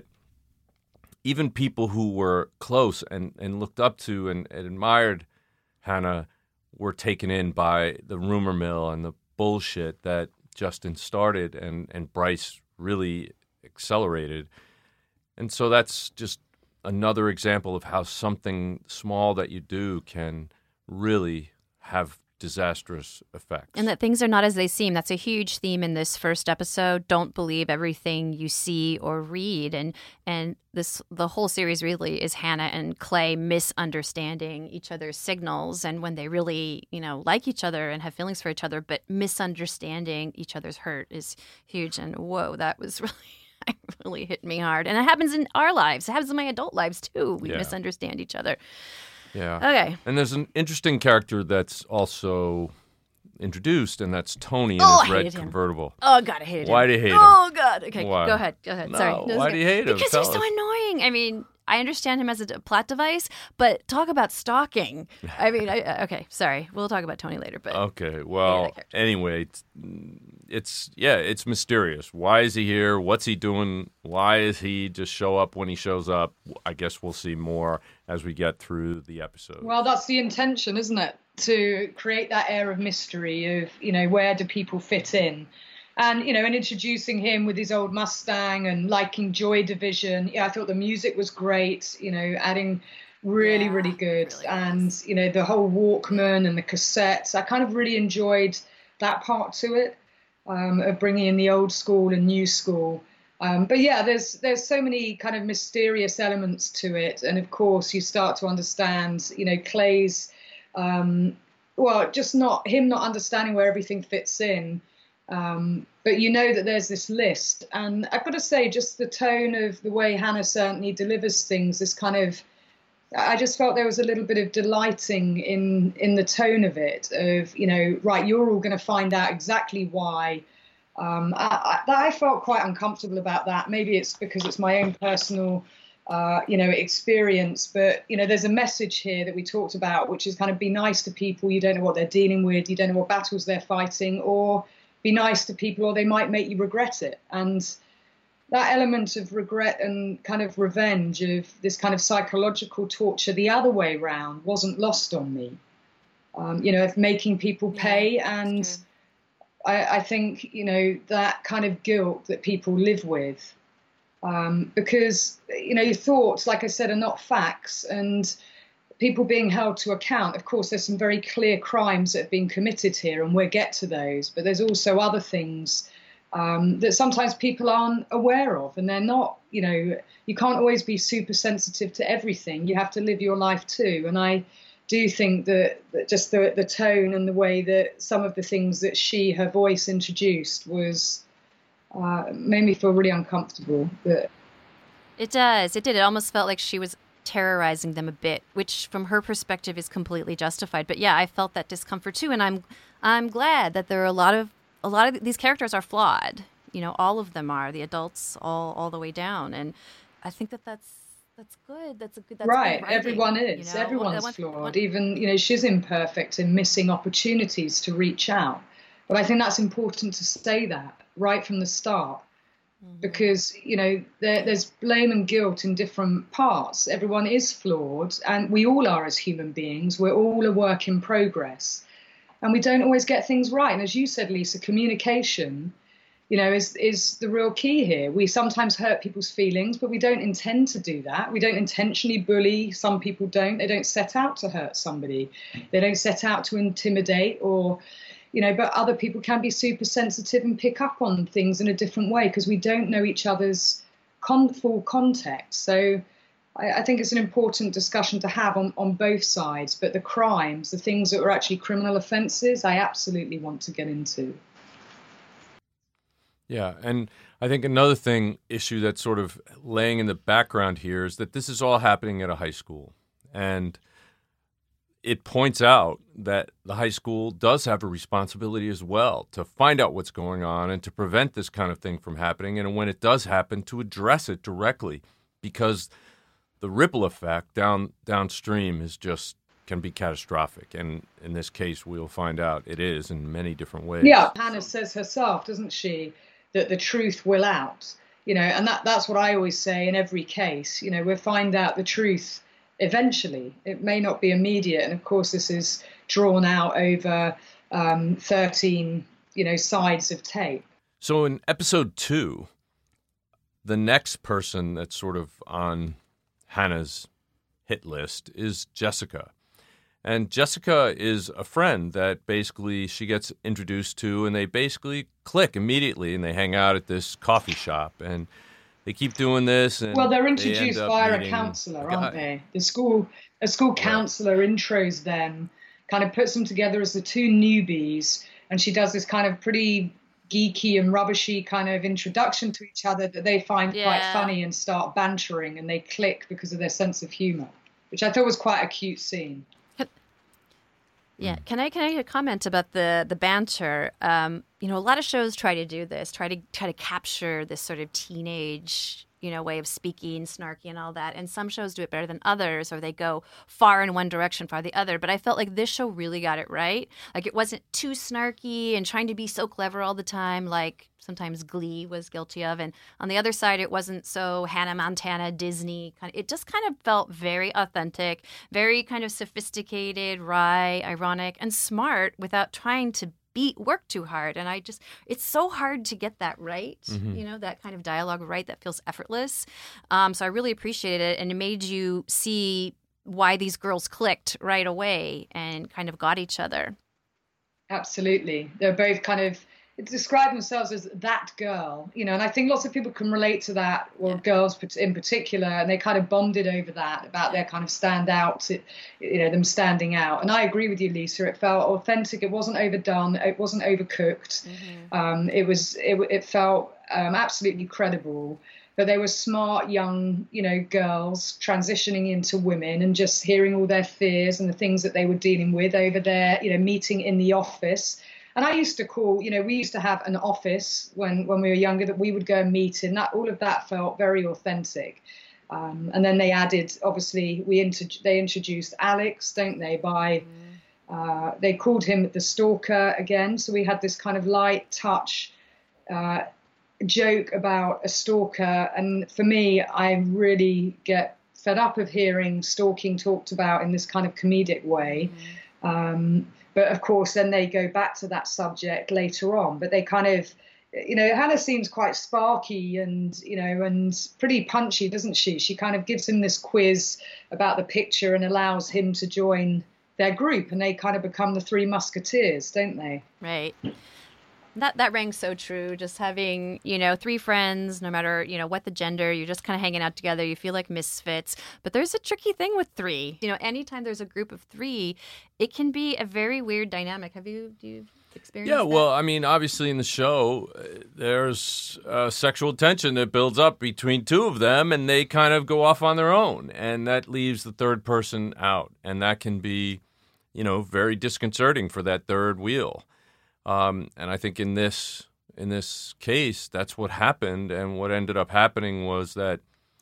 even people who were close and, and looked up to and, and admired Hannah were taken in by the rumor mill and the bullshit that Justin started and, and Bryce really accelerated. And so that's just another example of how something small that you do can really have disastrous effects. And that things are not as they seem. That's a huge theme in this first episode. Don't believe everything you see or read. And and this the whole series really is Hannah and Clay misunderstanding each other's signals, and when they really, you know, like each other and have feelings for each other, but misunderstanding each other's hurt is huge. And whoa, that was really it really hit me hard. And it happens in our lives. It happens in my adult lives too. We yeah. misunderstand each other. Yeah. Okay. And there's an interesting character that's also introduced, and that's Tony in oh, his I red hated convertible. Him. Oh, God, I hated him. Why do you hate him? Oh, God. Okay, why? go ahead. Go ahead. No, Sorry. No, why do you hate him? Because Tell he's so us. annoying. I mean, I understand him as a plot device, but talk about stalking. I mean, I, okay, sorry. We'll talk about Tony later. But okay, well, anyway, it's, it's, yeah, it's mysterious. Why is he here? What's he doing? Why is he just show up when he shows up? I guess we'll see more as we get through the episode. Well, that's the intention, isn't it? To create that air of mystery of, you know, where do people fit in? And, you know, and introducing him with his old Mustang and liking Joy Division. Yeah, I thought the music was great, you know, adding really, yeah, really good. Really and, was. you know, the whole Walkman and the cassettes. I kind of really enjoyed that part to it, um, of bringing in the old school and new school. Um, but, yeah, there's there's so many kind of mysterious elements to it. And, of course, you start to understand, you know, Clay's, um, well, just not him not understanding where everything fits in. Um, but you know that there's this list, and I've got to say, just the tone of the way Hannah certainly delivers things, this kind of I just felt there was a little bit of delighting in in the tone of it, of, you know, right, you're all going to find out exactly why. Um, I, I, I felt quite uncomfortable about that. Maybe it's because it's my own personal, uh, you know, experience. But, you know, there's a message here that we talked about, which is kind of be nice to people. You don't know what they're dealing with. You don't know what battles they're fighting, or be nice to people, or they might make you regret it. And that element of regret and kind of revenge, of this kind of psychological torture the other way round, wasn't lost on me. Um, you know, of making people pay. Yeah, and I, I think, you know, that kind of guilt that people live with, um, because, you know, your thoughts, like I said, are not facts, and people being held to account. Of course, there's some very clear crimes that have been committed here, and we'll get to those. But there's also other things um, that sometimes people aren't aware of, and they're not, you know, you can't always be super sensitive to everything. You have to live your life too. And I do think that, that just the, the tone and the way that some of the things that she, her voice introduced was, uh, made me feel really uncomfortable. But it does. It did. It almost felt like she was terrorizing them a bit, which from her perspective is completely justified. But yeah, I felt that discomfort too. And I'm, I'm glad that there are a lot of, a lot of these characters are flawed. You know, all of them are, the adults all, all the way down. And I think that that's, That's good. That's a good. That's right. Good writing, Everyone is. You know? Everyone's one, flawed. One, Even, you know, she's imperfect in missing opportunities to reach out. But I think that's important to say that right from the start, mm-hmm. because, you know, there, there's blame and guilt in different parts. Everyone is flawed, and we all are as human beings. We're all a work in progress, and we don't always get things right. And as you said, Lisa, communication, you know, is is the real key here. We sometimes hurt people's feelings, but we don't intend to do that. We don't intentionally bully. Some people don't. They don't set out to hurt somebody. They don't set out to intimidate, or, you know, but other people can be super sensitive and pick up on things in a different way because we don't know each other's con- full context. So I, I think it's an important discussion to have on, on both sides. But the crimes, the things that were actually criminal offences, I absolutely want to get into. Yeah, and I think another thing, issue that's sort of laying in the background here is that this is all happening at a high school. And it points out that the high school does have a responsibility as well to find out what's going on and to prevent this kind of thing from happening. And when it does happen, to address it directly, because the ripple effect down downstream is just can be catastrophic. And in this case, we'll find out it is in many different ways. Yeah, Hannah says herself, doesn't she, that the truth will out, you know, and that that's what I always say in every case. You know, we'll find out the truth eventually. It may not be immediate. And of course, this is drawn out over um, thirteen, you know, sides of tape. So in episode two, the next person that's sort of on Hannah's hit list is Jessica. And Jessica is a friend that basically she gets introduced to, and they basically click immediately, and they hang out at this coffee shop, and they keep doing this. And well, they're introduced they via a counsellor, aren't they? The school, a school counsellor right. intros them, kind of puts them together as the two newbies, and she does this kind of pretty geeky and rubbishy kind of introduction to each other that they find yeah. quite funny and start bantering, and they click because of their sense of humour, which I thought was quite a cute scene. Yeah, can I can I comment about the the banter? Um, you know, a lot of shows try to do this, try to try to capture this sort of teenage, you know, way of speaking, snarky and all that. And some shows do it better than others, or they go far in one direction, far the other. But I felt like this show really got it right. Like, it wasn't too snarky and trying to be so clever all the time, like sometimes Glee was guilty of. And on the other side, it wasn't so Hannah Montana, Disney. Kind of, it just kind of felt very authentic, very kind of sophisticated, wry, ironic, and smart without trying to beat work too hard. And I just, it's so hard to get that right, mm-hmm. you know, that kind of dialogue right that feels effortless. Um, so I really appreciated it. And it made you see why these girls clicked right away and kind of got each other. Absolutely. They're both kind of describe themselves as that girl, you know, and I think lots of people can relate to that, or yeah. girls in particular, and they kind of bonded over that, about their kind of stand out, you know, them standing out. And I agree with you, Lisa. It felt authentic. It wasn't overdone. It wasn't overcooked. Mm-hmm. Um, it was, it, it felt um, absolutely credible. but they were smart young, you know, girls transitioning into women, and just hearing all their fears and the things that they were dealing with over there, you know, meeting in the office. And I used to call, you know, we used to have an office when, when we were younger that we would go and meet in. That all of that felt very authentic. Um, and then they added, obviously, we inter- they introduced Alex, don't they? By uh, they called him the stalker again. So we had this kind of light touch uh, joke about a stalker. And for me, I really get fed up of hearing stalking talked about in this kind of comedic way. Mm-hmm. Um, but of course, then they go back to that subject later on. But they kind of, you know, Hannah seems quite sparky and, you know, and pretty punchy, doesn't she? She kind of gives him this quiz about the picture and allows him to join their group, and they kind of become the Three Musketeers, don't they? Right. That that rang so true. Just having, you know, three friends, no matter, you know, what the gender, you're just kind of hanging out together. You feel like misfits. But there's a tricky thing with three. You know, anytime there's a group of three, it can be a very weird dynamic. Have you, do you experience Yeah, that? well, I mean, obviously in the show, uh, there's uh, sexual tension that builds up between two of them, and they kind of go off on their own. And that leaves the third person out. And that can be, you know, very disconcerting for that third wheel. Um, and I think in this in this case, that's what happened. And what ended up happening was that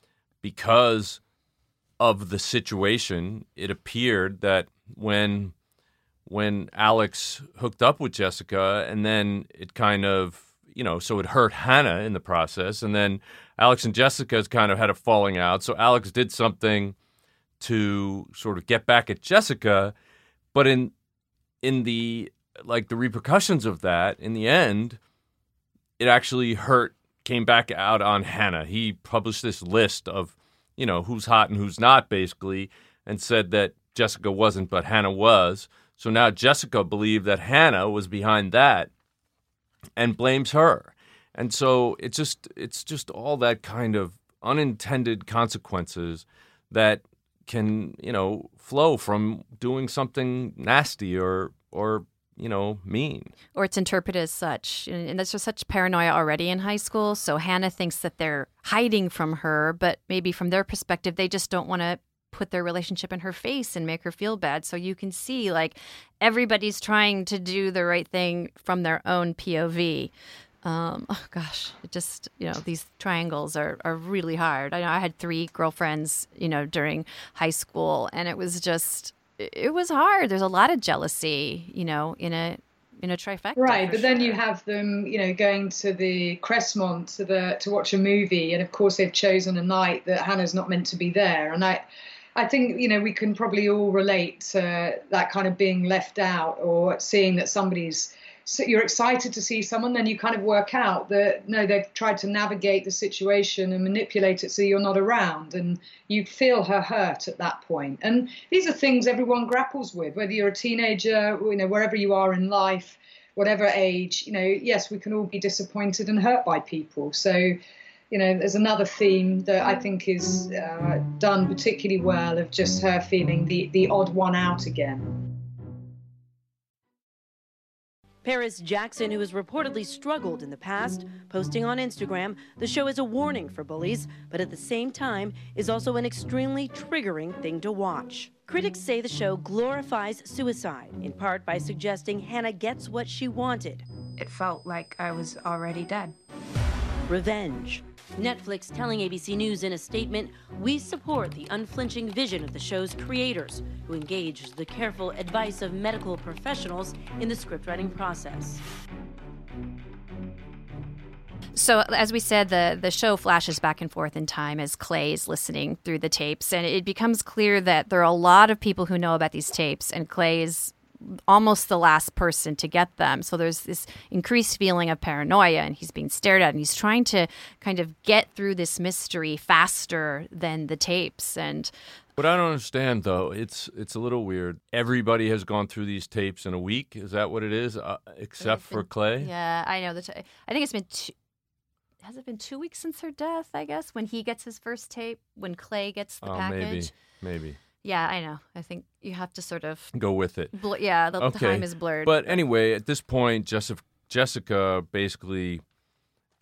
because of the situation, it appeared that when when Alex hooked up with Jessica, and then it kind of, you know, so it hurt Hannah in the process. And then Alex and Jessica kind of had a falling out. So Alex did something to sort of get back at Jessica. But in in the like the repercussions of that, in the end, it actually hurt, came back out on Hannah. He published this list of, you know, who's hot and who's not, basically, and said that Jessica wasn't, but Hannah was. So now Jessica believed that Hannah was behind that and blames her. And so it's just it's just all that kind of unintended consequences that can, you know, flow from doing something nasty or or you know, mean. Or it's interpreted as such. And there's just such paranoia already in high school. So Hannah thinks that they're hiding from her, but maybe from their perspective, they just don't want to put their relationship in her face and make her feel bad. So you can see, like, everybody's trying to do the right thing from their own P O V. Um, oh, gosh, it just, you know, these triangles are, are really hard. I know I had three girlfriends, you know, during high school, and it was just... It was hard. There's a lot of jealousy, you know, in a in a trifecta. Right, but sure. then you have them, you know, going to the Crestmont to the to watch a movie, and of course they've chosen a night that Hannah's not meant to be there. And I, I think, you know, we can probably all relate to that kind of being left out, or seeing that somebody's. So you're excited to see someone, then you kind of work out that, no, they've tried to navigate the situation and manipulate it so you're not around, and you feel her hurt at that point. And these are things everyone grapples with, whether you're a teenager, you know, wherever you are in life, whatever age, you know, yes, we can all be disappointed and hurt by people. So, you know, there's another theme that I think is uh, done particularly well, of just her feeling the, the odd one out again. Paris Jackson, who has reportedly struggled in the past, posting on Instagram, the show is a warning for bullies, but at the same time is also an extremely triggering thing to watch. Critics say the show glorifies suicide, in part by suggesting Hannah gets what she wanted. It felt like I was already dead. Revenge. Netflix telling A B C News in a statement, "We support the unflinching vision of the show's creators, who engaged the careful advice of medical professionals in the scriptwriting process." So, as we said, the, the show flashes back and forth in time as Clay is listening through the tapes, and it becomes clear that there are a lot of people who know about these tapes, and Clay is almost the last person to get them. So there's this increased feeling of paranoia, and he's being stared at, and he's trying to kind of get through this mystery faster than the tapes. And what I don't understand, though, it's it's a little weird. Everybody has gone through these tapes in a week. Is that what it is? Uh, except been, for Clay? Yeah, I know. The t- I think it's been two, has it been two weeks since her death, I guess, when he gets his first tape, when Clay gets the oh, package? maybe, maybe. Yeah, I know. I think you have to sort of... Go with it. Bl- yeah, the okay. time is blurred. But anyway, at this point, Jessica, Jessica basically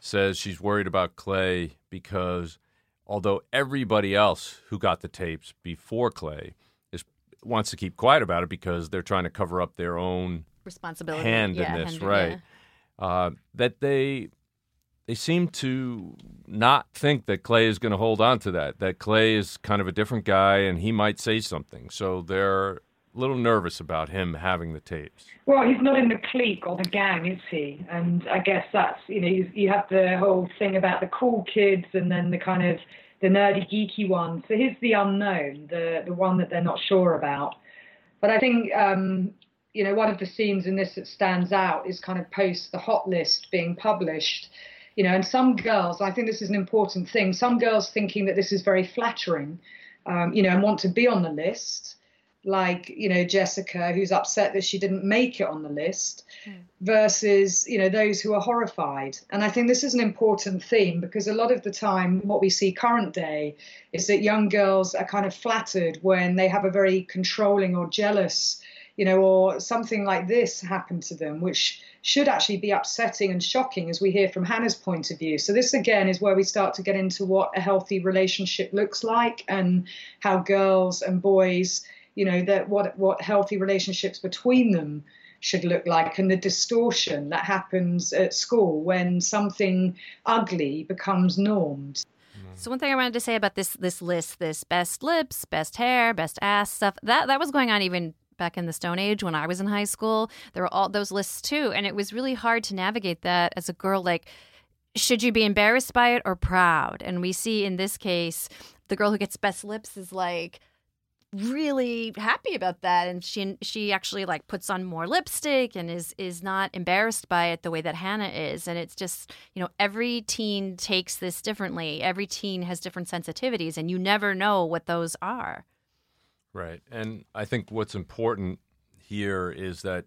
says she's worried about Clay because although everybody else who got the tapes before Clay is wants to keep quiet about it because they're trying to cover up their own responsibility hand yeah, in this, hand, right? Yeah. Uh, that they they seem to not think that Clay is going to hold on to that, that Clay is kind of a different guy and he might say something. So they're a little nervous about him having the tapes. Well, he's not in the clique or the gang, is he? And I guess that's, you know, you, you have the whole thing about the cool kids and then the kind of the nerdy, geeky ones. So he's the unknown, the, the one that they're not sure about. But I think, um, you know, one of the scenes in this that stands out is kind of post the hot list being published. You know, and some girls, I think this is an important thing, some girls thinking that this is very flattering, um, you know, and want to be on the list, like, you know, Jessica, who's upset that she didn't make it on the list, mm. versus, you know, those who are horrified. And I think this is an important theme because a lot of the time what we see current day is that young girls are kind of flattered when they have a very controlling or jealous, you know, or something like this happen to them, which should actually be upsetting and shocking, as we hear from Hannah's point of view. So this, again, is where we start to get into what a healthy relationship looks like and how girls and boys, you know, that what what healthy relationships between them should look like, and the distortion that happens at school when something ugly becomes normed. So one thing I wanted to say about this this list, this best lips, best hair, best ass stuff, that that was going on even back in the Stone Age when I was in high school. There were all those lists too, and it was really hard to navigate that as a girl. Like, should you be embarrassed by it or proud? And we see in this case, the girl who gets best lips is like really happy about that, and she she actually like puts on more lipstick and is is not embarrassed by it the way that Hannah is. And it's just, you know, every teen takes this differently. Every teen has different sensitivities, and you never know what those are. Right. And I think what's important here is that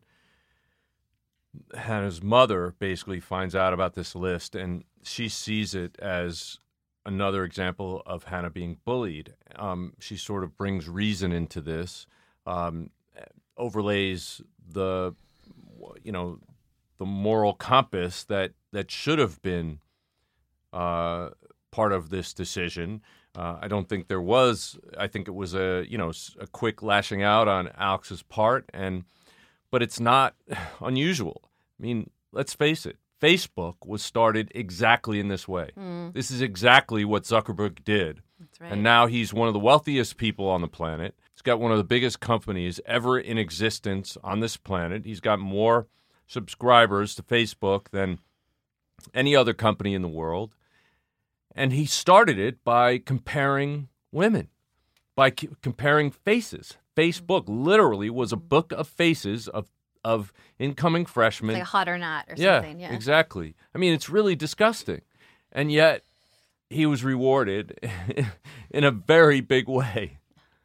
Hannah's mother basically finds out about this list, and she sees it as another example of Hannah being bullied. Um, she sort of brings reason into this, um, overlays the, you know, the moral compass that, that should have been uh, part of this decision. Uh, I don't think there was. I think it was a, you know, a quick lashing out on Alex's part, and but it's not unusual. I mean, let's face it. Facebook was started exactly in this way. Mm. This is exactly what Zuckerberg did. That's right. And now he's one of the wealthiest people on the planet. He's got one of the biggest companies ever in existence on this planet. He's got more subscribers to Facebook than any other company in the world. And he started it by comparing women, by c- comparing faces. Facebook literally was a book of faces of of incoming freshmen. Like hot or not or yeah, something. Yeah, exactly. I mean, it's really disgusting. And yet he was rewarded in a very big way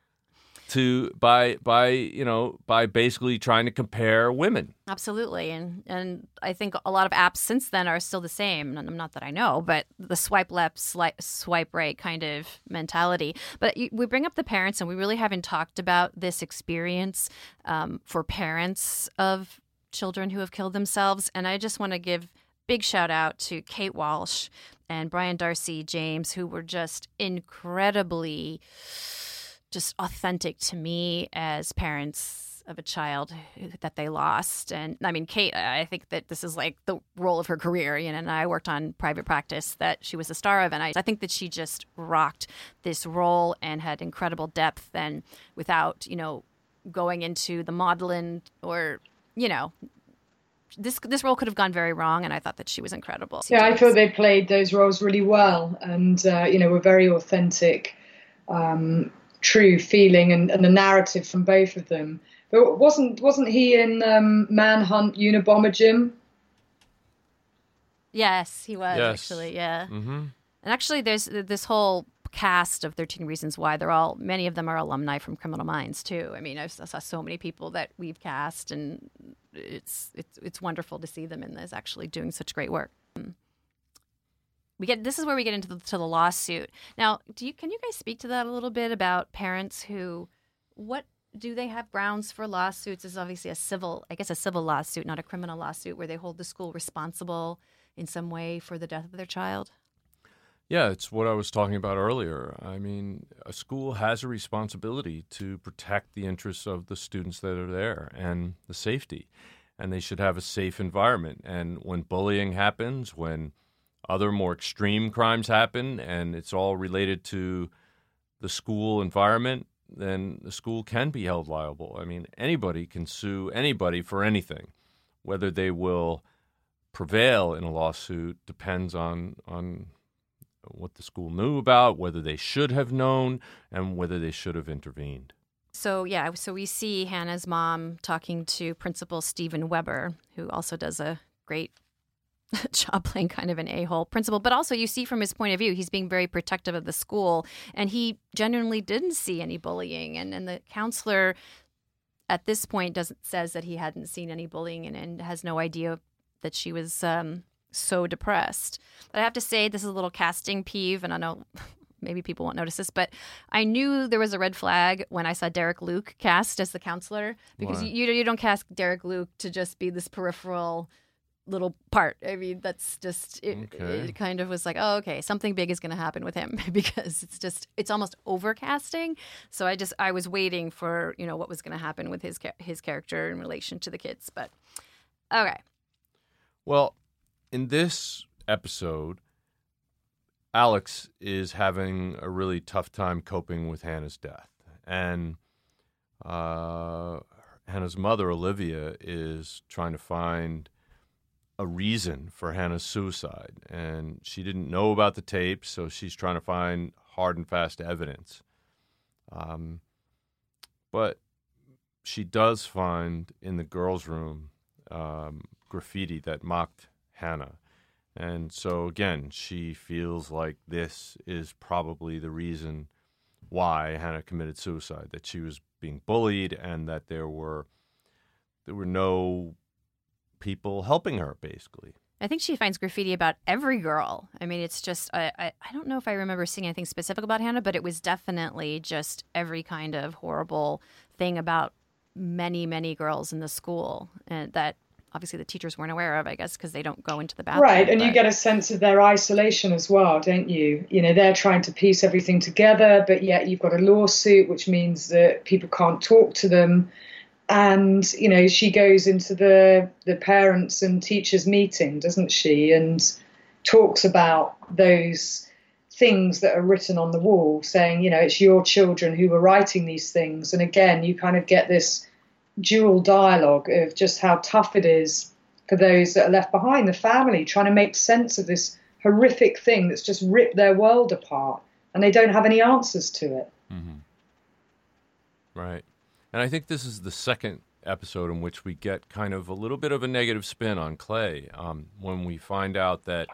to by by you know by basically trying to compare women. Absolutely, and and I think a lot of apps since then are still the same. Not that I know, but the swipe left, swipe right kind of mentality. But we bring up the parents, and we really haven't talked about this experience um, for parents of children who have killed themselves. And I just want to give big shout out to Kate Walsh and Brian Darcy James, who were just incredibly just authentic to me as parents of a child that they lost. And I mean, Kate, I think that this is like the role of her career, you know, and I worked on Private Practice that she was the star of. And I, I think that she just rocked this role and had incredible depth, and without, you know, going into the maudlin or, you know, this this role could have gone very wrong, and I thought that she was incredible. Yeah, I thought they played those roles really well, and, uh, you know, were very authentic. Um, true feeling and, and the narrative from both of them. But wasn't wasn't he in um, Manhunt Unabomber, Jim? Yes, he was, yes. actually, yeah. Mm-hmm. And actually there's this whole cast of thirteen Reasons Why. They're all, many of them are alumni from Criminal Minds, too. I mean, I saw so many people that we've cast, and it's it's it's wonderful to see them in this, actually doing such great work. We get this is where we get into the, to the lawsuit. Now, do you can you guys speak to that a little bit about parents who, what do they have grounds for lawsuits? Is obviously a civil, I guess a civil lawsuit, not a criminal lawsuit, where they hold the school responsible in some way for the death of their child? Yeah, it's what I was talking about earlier. I mean, a school has a responsibility to protect the interests of the students that are there and the safety, and they should have a safe environment. And when bullying happens, when other more extreme crimes happen, and it's all related to the school environment, then the school can be held liable. I mean, anybody can sue anybody for anything. Whether they will prevail in a lawsuit depends on on what the school knew about, whether they should have known, and whether they should have intervened. So, yeah, so we see Hannah's mom talking to Principal Stephen Weber, who also does a great job playing kind of an a-hole principal. But also you see from his point of view, he's being very protective of the school, and he genuinely didn't see any bullying. And, and the counselor at this point doesn't says that he hadn't seen any bullying and, and has no idea that she was um, so depressed. But I have to say, this is a little casting peeve, and I know maybe people won't notice this, but I knew there was a red flag when I saw Derek Luke cast as the counselor, because you, you don't cast Derek Luke to just be this peripheral little part. I mean, that's just, it, Okay. it kind of was like, oh, okay, something big is going to happen with him, because it's just, it's almost overcasting. So I just, I was waiting for, you know, what was going to happen with his, his character in relation to the kids. But, okay. Well, in this episode, Alex is having a really tough time coping with Hannah's death. And uh, Hannah's mother, Olivia, is trying to find a reason for Hannah's suicide. And she didn't know about the tape, so she's trying to find hard and fast evidence. Um, but she does find in the girls' room um, graffiti that mocked Hannah. And so, again, she feels like this is probably the reason why Hannah committed suicide, that she was being bullied and that there were there were no people helping her, basically. I think she finds graffiti about every girl. I mean, it's just, I, I, I don't know if I remember seeing anything specific about Hannah, but it was definitely just every kind of horrible thing about many, many girls in the school, and that obviously the teachers weren't aware of, I guess, because they don't go into the bathroom. Right, and but... you get a sense of their isolation as well, don't you? You know, they're trying to piece everything together, but yet you've got a lawsuit, which means that people can't talk to them. And, you know, she goes into the, the parents and teachers meeting, doesn't she, and talks about those things that are written on the wall, saying, you know, it's your children who were writing these things. And again, you kind of get this dual dialogue of just how tough it is for those that are left behind, the family, trying to make sense of this horrific thing that's just ripped their world apart, and they don't have any answers to it. Mm-hmm. Right. And I think this is the second episode in which we get kind of a little bit of a negative spin on Clay, um, when we find out that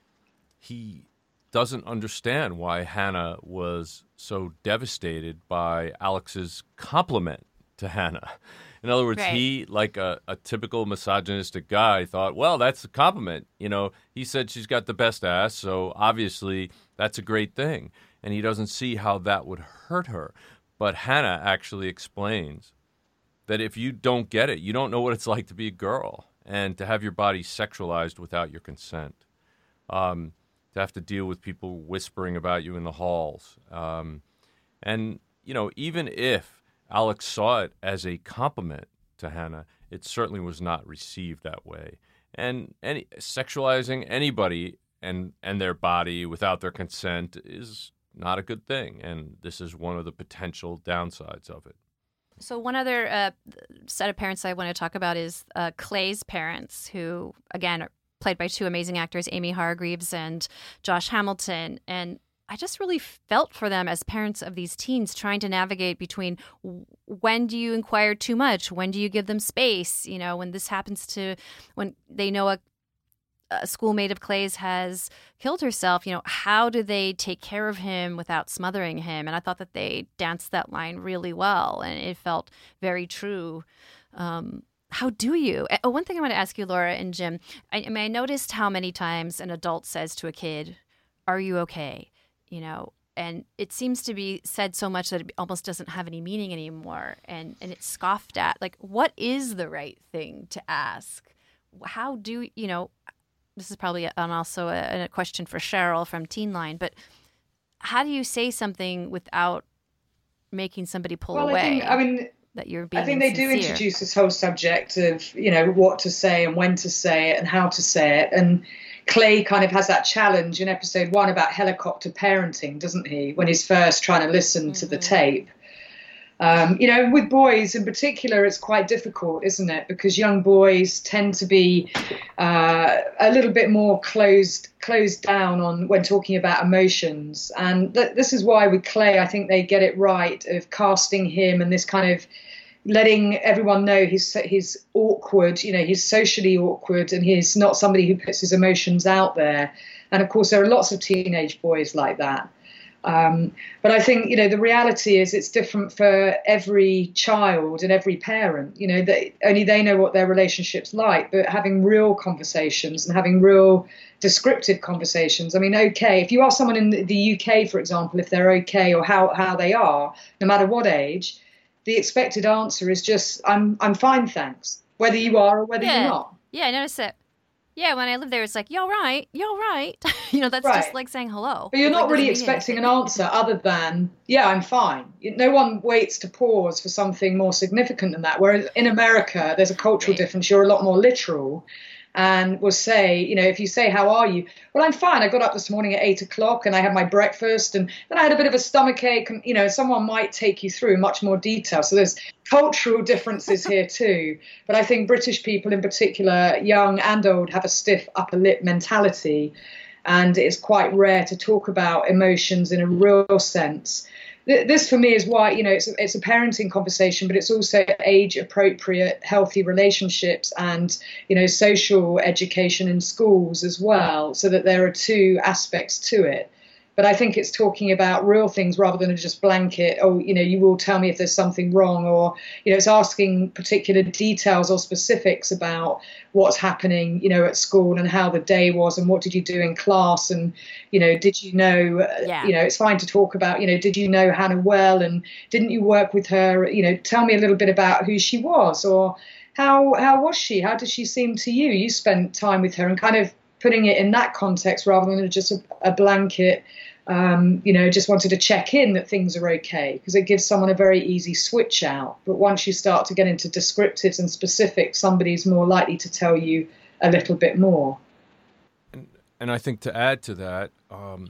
he doesn't understand why Hannah was so devastated by Alex's compliment to Hannah. In other words, right. he, like a, a typical misogynistic guy, thought, well, that's a compliment. You know, he said she's got the best ass, so obviously that's a great thing. And he doesn't see how that would hurt her. But Hannah actually explains that if you don't get it, you don't know what it's like to be a girl and to have your body sexualized without your consent, um, to have to deal with people whispering about you in the halls. Um, and, you know, even if Alex saw it as a compliment to Hannah, it certainly was not received that way. And any sexualizing anybody and, and their body without their consent is not a good thing, and this is one of the potential downsides of it. So one other uh, set of parents I want to talk about is uh, Clay's parents, who, again, are played by two amazing actors, Amy Hargreaves and Josh Hamilton. And I just really felt for them as parents of these teens, trying to navigate between when do you inquire too much, when do you give them space, you know, when this happens to, when they know a a schoolmate of Clay's has killed herself, you know, how do they take care of him without smothering him? And I thought that they danced that line really well, and it felt very true. Um, how do you? Oh, one thing I want to ask you, Laura and Jim, I, I mean, I noticed how many times an adult says to a kid, "Are you okay?" You know, and it seems to be said so much that it almost doesn't have any meaning anymore, and, and it's scoffed at. Like, what is the right thing to ask? How do, you know, this is probably an, also a, a question for Cheryl from Teen Line, but how do you say something without making somebody pull well, away? I, think, I mean, that you're being I think they insincere. do introduce this whole subject of, you know, what to say and when to say it and how to say it. And Clay kind of has that challenge in episode one about helicopter parenting, doesn't he? When he's first trying to listen mm-hmm. to the tape. Um, you know, with boys in particular, it's quite difficult, isn't it? Because young boys tend to be uh, a little bit more closed closed down on when talking about emotions. And th- this is why with Clay, I think they get it right of casting him and this kind of letting everyone know he's he's awkward, you know, he's socially awkward and he's not somebody who puts his emotions out there. And of course, there are lots of teenage boys like that. Um, but I think, you know, the reality is it's different for every child and every parent. You know, they, only they know what their relationship's like. But having real conversations and having real descriptive conversations. I mean, okay, if you ask someone in the U K, for example, if they're okay or how, how they are, no matter what age, the expected answer is just, I'm I'm fine, thanks, whether you are or whether yeah. you're not. Yeah, I noticed it. Yeah, when I lived there, it's like, you're right, you're right. you know, that's right. just like saying hello. But you're it not like, really expecting an answer other than, yeah, I'm fine. No one waits to pause for something more significant than that. Whereas in America, there's a cultural right. difference. You're a lot more literal and will say, you know, if you say, how are you? Well, I'm fine. I got up this morning at eight o'clock and I had my breakfast and then I had a bit of a stomach ache. And, you know, someone might take you through much more detail. So there's cultural differences here too. But I think British people in particular, young and old, have a stiff upper lip mentality. And it's quite rare to talk about emotions in a real sense. This, for me, is why, you know, it's a, it's a parenting conversation, but it's also age-appropriate, healthy relationships and, you know, social education in schools as well, so that there are two aspects to it. But I think it's talking about real things rather than just blanket, oh, you know, you will tell me if there's something wrong, or, you know, it's asking particular details or specifics about what's happening, you know, at school and how the day was and what did you do in class and, you know, did you know, yeah. you know, it's fine to talk about, you know, did you know Hannah well and didn't you work with her, you know, tell me a little bit about who she was or how how was she, how did she seem to you? You spent time with her and kind of putting it in that context rather than just a, a blanket, um, you know, just wanted to check in that things are okay, because it gives someone a very easy switch out. But once you start to get into descriptives and specifics, somebody's more likely to tell you a little bit more. And, and I think to add to that, um,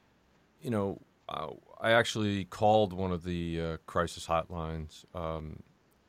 you know, uh, I actually called one of the uh, crisis hotlines um,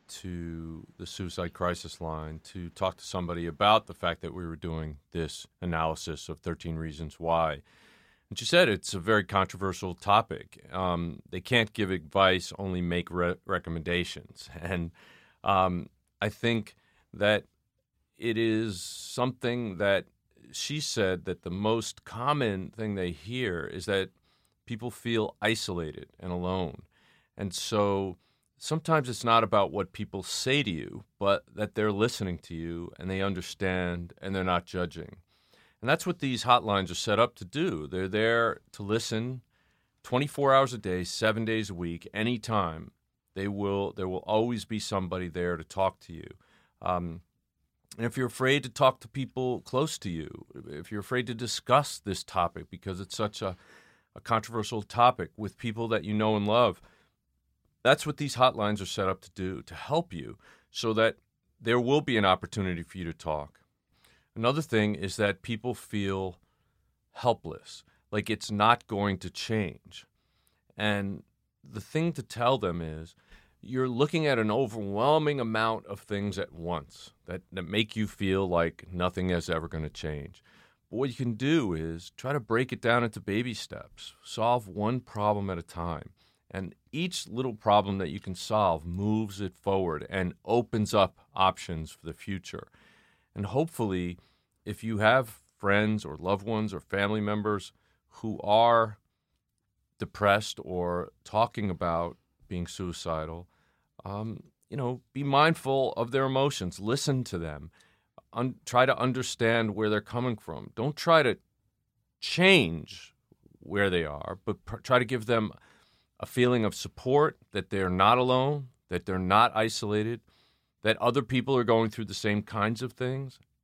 to the suicide crisis line to talk to somebody about the fact that we were doing this analysis of thirteen Reasons Why. And she said it's a very controversial topic. Um, they can't give advice, only make re- recommendations. And um, I think that it is something that she said that the most common thing they hear is that people feel isolated and alone. And so sometimes it's not about what people say to you, but that they're listening to you and they understand and they're not judging. And that's what these hotlines are set up to do. They're there to listen twenty-four hours a day, seven days a week, anytime. They will. There will always be somebody there to talk to you. Um, and if you're afraid to talk to people close to you, if you're afraid to discuss this topic because it's such a, a controversial topic with people that you know and love, that's what these hotlines are set up to do, to help you so that there will be an opportunity for you to talk. Another thing is that people feel helpless, like it's not going to change. And the thing to tell them is you're looking at an overwhelming amount of things at once that, that make you feel like nothing is ever going to change. But what you can do is try to break it down into baby steps, solve one problem at a time. And each little problem that you can solve moves it forward and opens up options for the future. And hopefully, if you have friends or loved ones or family members who are depressed or talking about being suicidal, um, you know, be mindful of their emotions. Listen to them. Un- try to understand where they're coming from. Don't try to change where they are, but pr- try to give them a feeling of support, that they're not alone, that they're not isolated, that other people are going through the same kinds of things,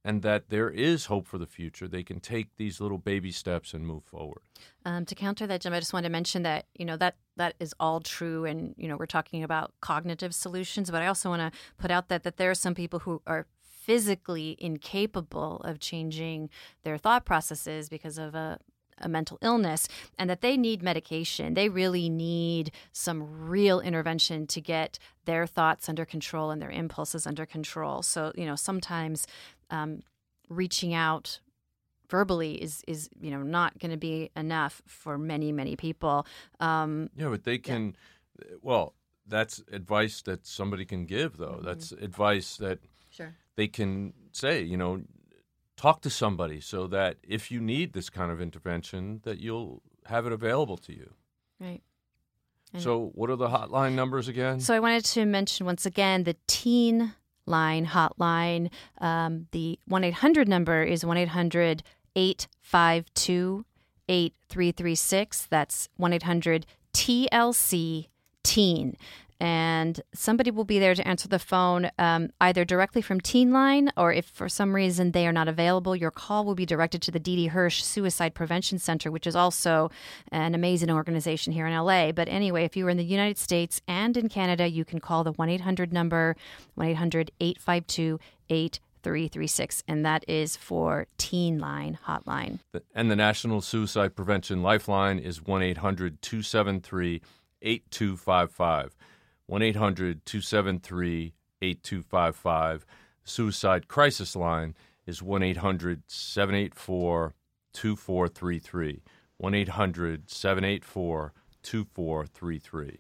and that there is hope for the future. They can take these little baby steps and move forward. Um, to counter that, Jim, I just wanted to mention that, you know, that that is all true. And, you know, we're talking about cognitive solutions, but I also want to put out that, that there are some people who are physically incapable of changing their thought processes because of a a mental illness, and that they need medication. They really need some real intervention to get their thoughts under control and their impulses under control. So, you know, sometimes um, reaching out verbally is, is you know, not going to be enough for many, many people. Um, yeah, but they can, yeah. well, that's advice that somebody can give, though. Mm-hmm. That's advice that sure. they can say, you know, talk to somebody so that if you need this kind of intervention, that you'll have it available to you. Right. And so what are the hotline numbers again? So I wanted to mention once again the Teen Line hotline. Um, the one eight hundred number is one eight hundred eight five two eight three three six. That's one eight hundred T L C teen. And somebody will be there to answer the phone um, either directly from Teen Line, or if for some reason they are not available, your call will be directed to the Dee Dee Hirsch Suicide Prevention Center, which is also an amazing organization here in L A. But anyway, if you are in the United States and in Canada, you can call the one eight hundred number, one eight hundred eight five two eight three three six, and that is for Teen Line hotline. And the National Suicide Prevention Lifeline is one eight hundred two seven three eight two five five. one eight hundred two seven three eight two five five. Suicide Crisis Line is one eight hundred seven eight four two four three three. one eight hundred seven eight four two four three three.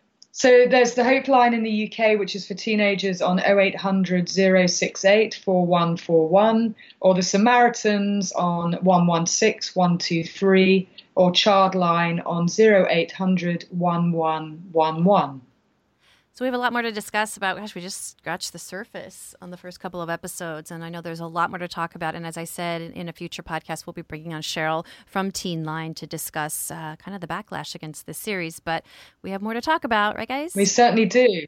So there's the Hope Line in the U K, which is for teenagers, on oh eight hundred oh six eight four one four one, or the Samaritans on one one six one two three, or Childline on oh eight hundred one one one one. So we have a lot more to discuss about. Gosh, we just scratched the surface on the first couple of episodes, and I know there's a lot more to talk about. And as I said, in, in a future podcast, we'll be bringing on Cheryl from Teen Line to discuss uh, kind of the backlash against this series. But we have more to talk about, right, guys? We certainly do.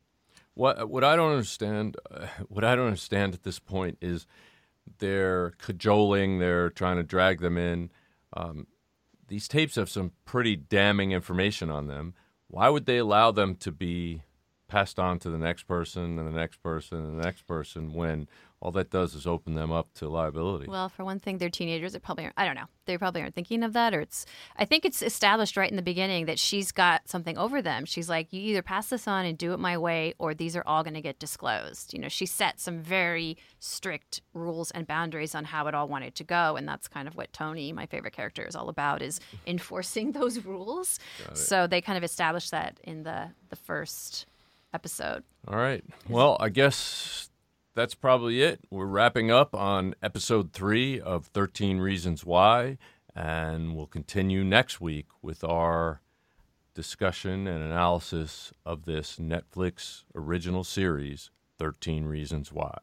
What what I don't understand, uh, what I don't understand at this point is they're cajoling, they're trying to drag them in. Um, these tapes have some pretty damning information on them. Why would they allow them to be passed on to the next person and the next person and the next person when all that does is open them up to liability? Well, for one thing, they're teenagers. They probably aren't, I don't know. They probably aren't thinking of that, or it's, I think it's established right in the beginning that she's got something over them. She's like, you either pass this on and do it my way, or these are all going to get disclosed. You know, she set some very strict rules and boundaries on how it all wanted to go. And that's kind of what Tony, my favorite character, is all about, is enforcing those rules. So they kind of established that in the, the first episode. All right. Well, I guess that's probably it. We're wrapping up on episode three of thirteen Reasons Why, and we'll continue next week with our discussion and analysis of this Netflix original series, thirteen Reasons Why.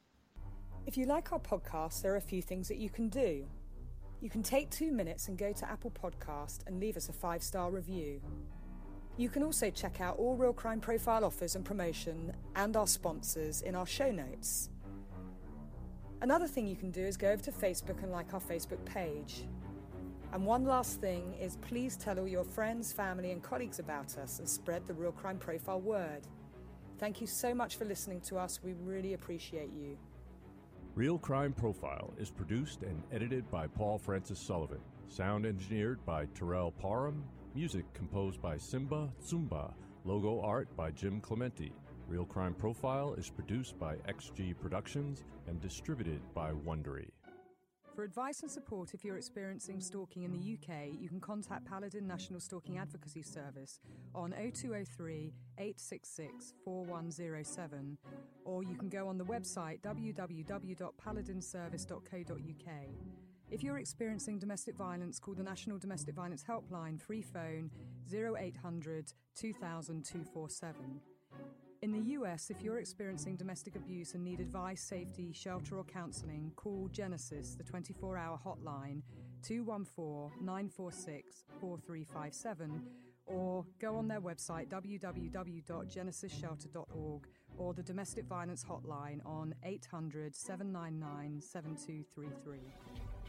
If you like our podcast, there are a few things that you can do. You can take two minutes and go to Apple Podcast and leave us a five-star review. You can also check out all Real Crime Profile offers and promotion and our sponsors in our show notes. Another thing you can do is go over to Facebook and like our Facebook page. And one last thing is, please tell all your friends, family and colleagues about us and spread the Real Crime Profile word. Thank you so much for listening to us. We really appreciate you. Real Crime Profile is produced and edited by Paul Francis Sullivan. Sound engineered by Terrell Parham. Music composed by Simba Tsumba. Logo art by Jim Clementi. Real Crime Profile is produced by X G Productions and distributed by Wondery. For advice and support if you're experiencing stalking in the U K, you can contact Paladin National Stalking Advocacy Service on oh two oh three, eight six six, four one oh seven, or you can go on the website w w w dot paladin service dot co dot u k. If you're experiencing domestic violence, call the National Domestic Violence Helpline, free phone oh eight hundred two thousand two four seven. In the U S, if you're experiencing domestic abuse and need advice, safety, shelter or counselling, call Genesis, the twenty-four hour hotline, two one four, nine four six, four three five seven, or go on their website w w w dot genesis shelter dot org, or the Domestic Violence Hotline on eight hundred, seven nine nine, seven two three three.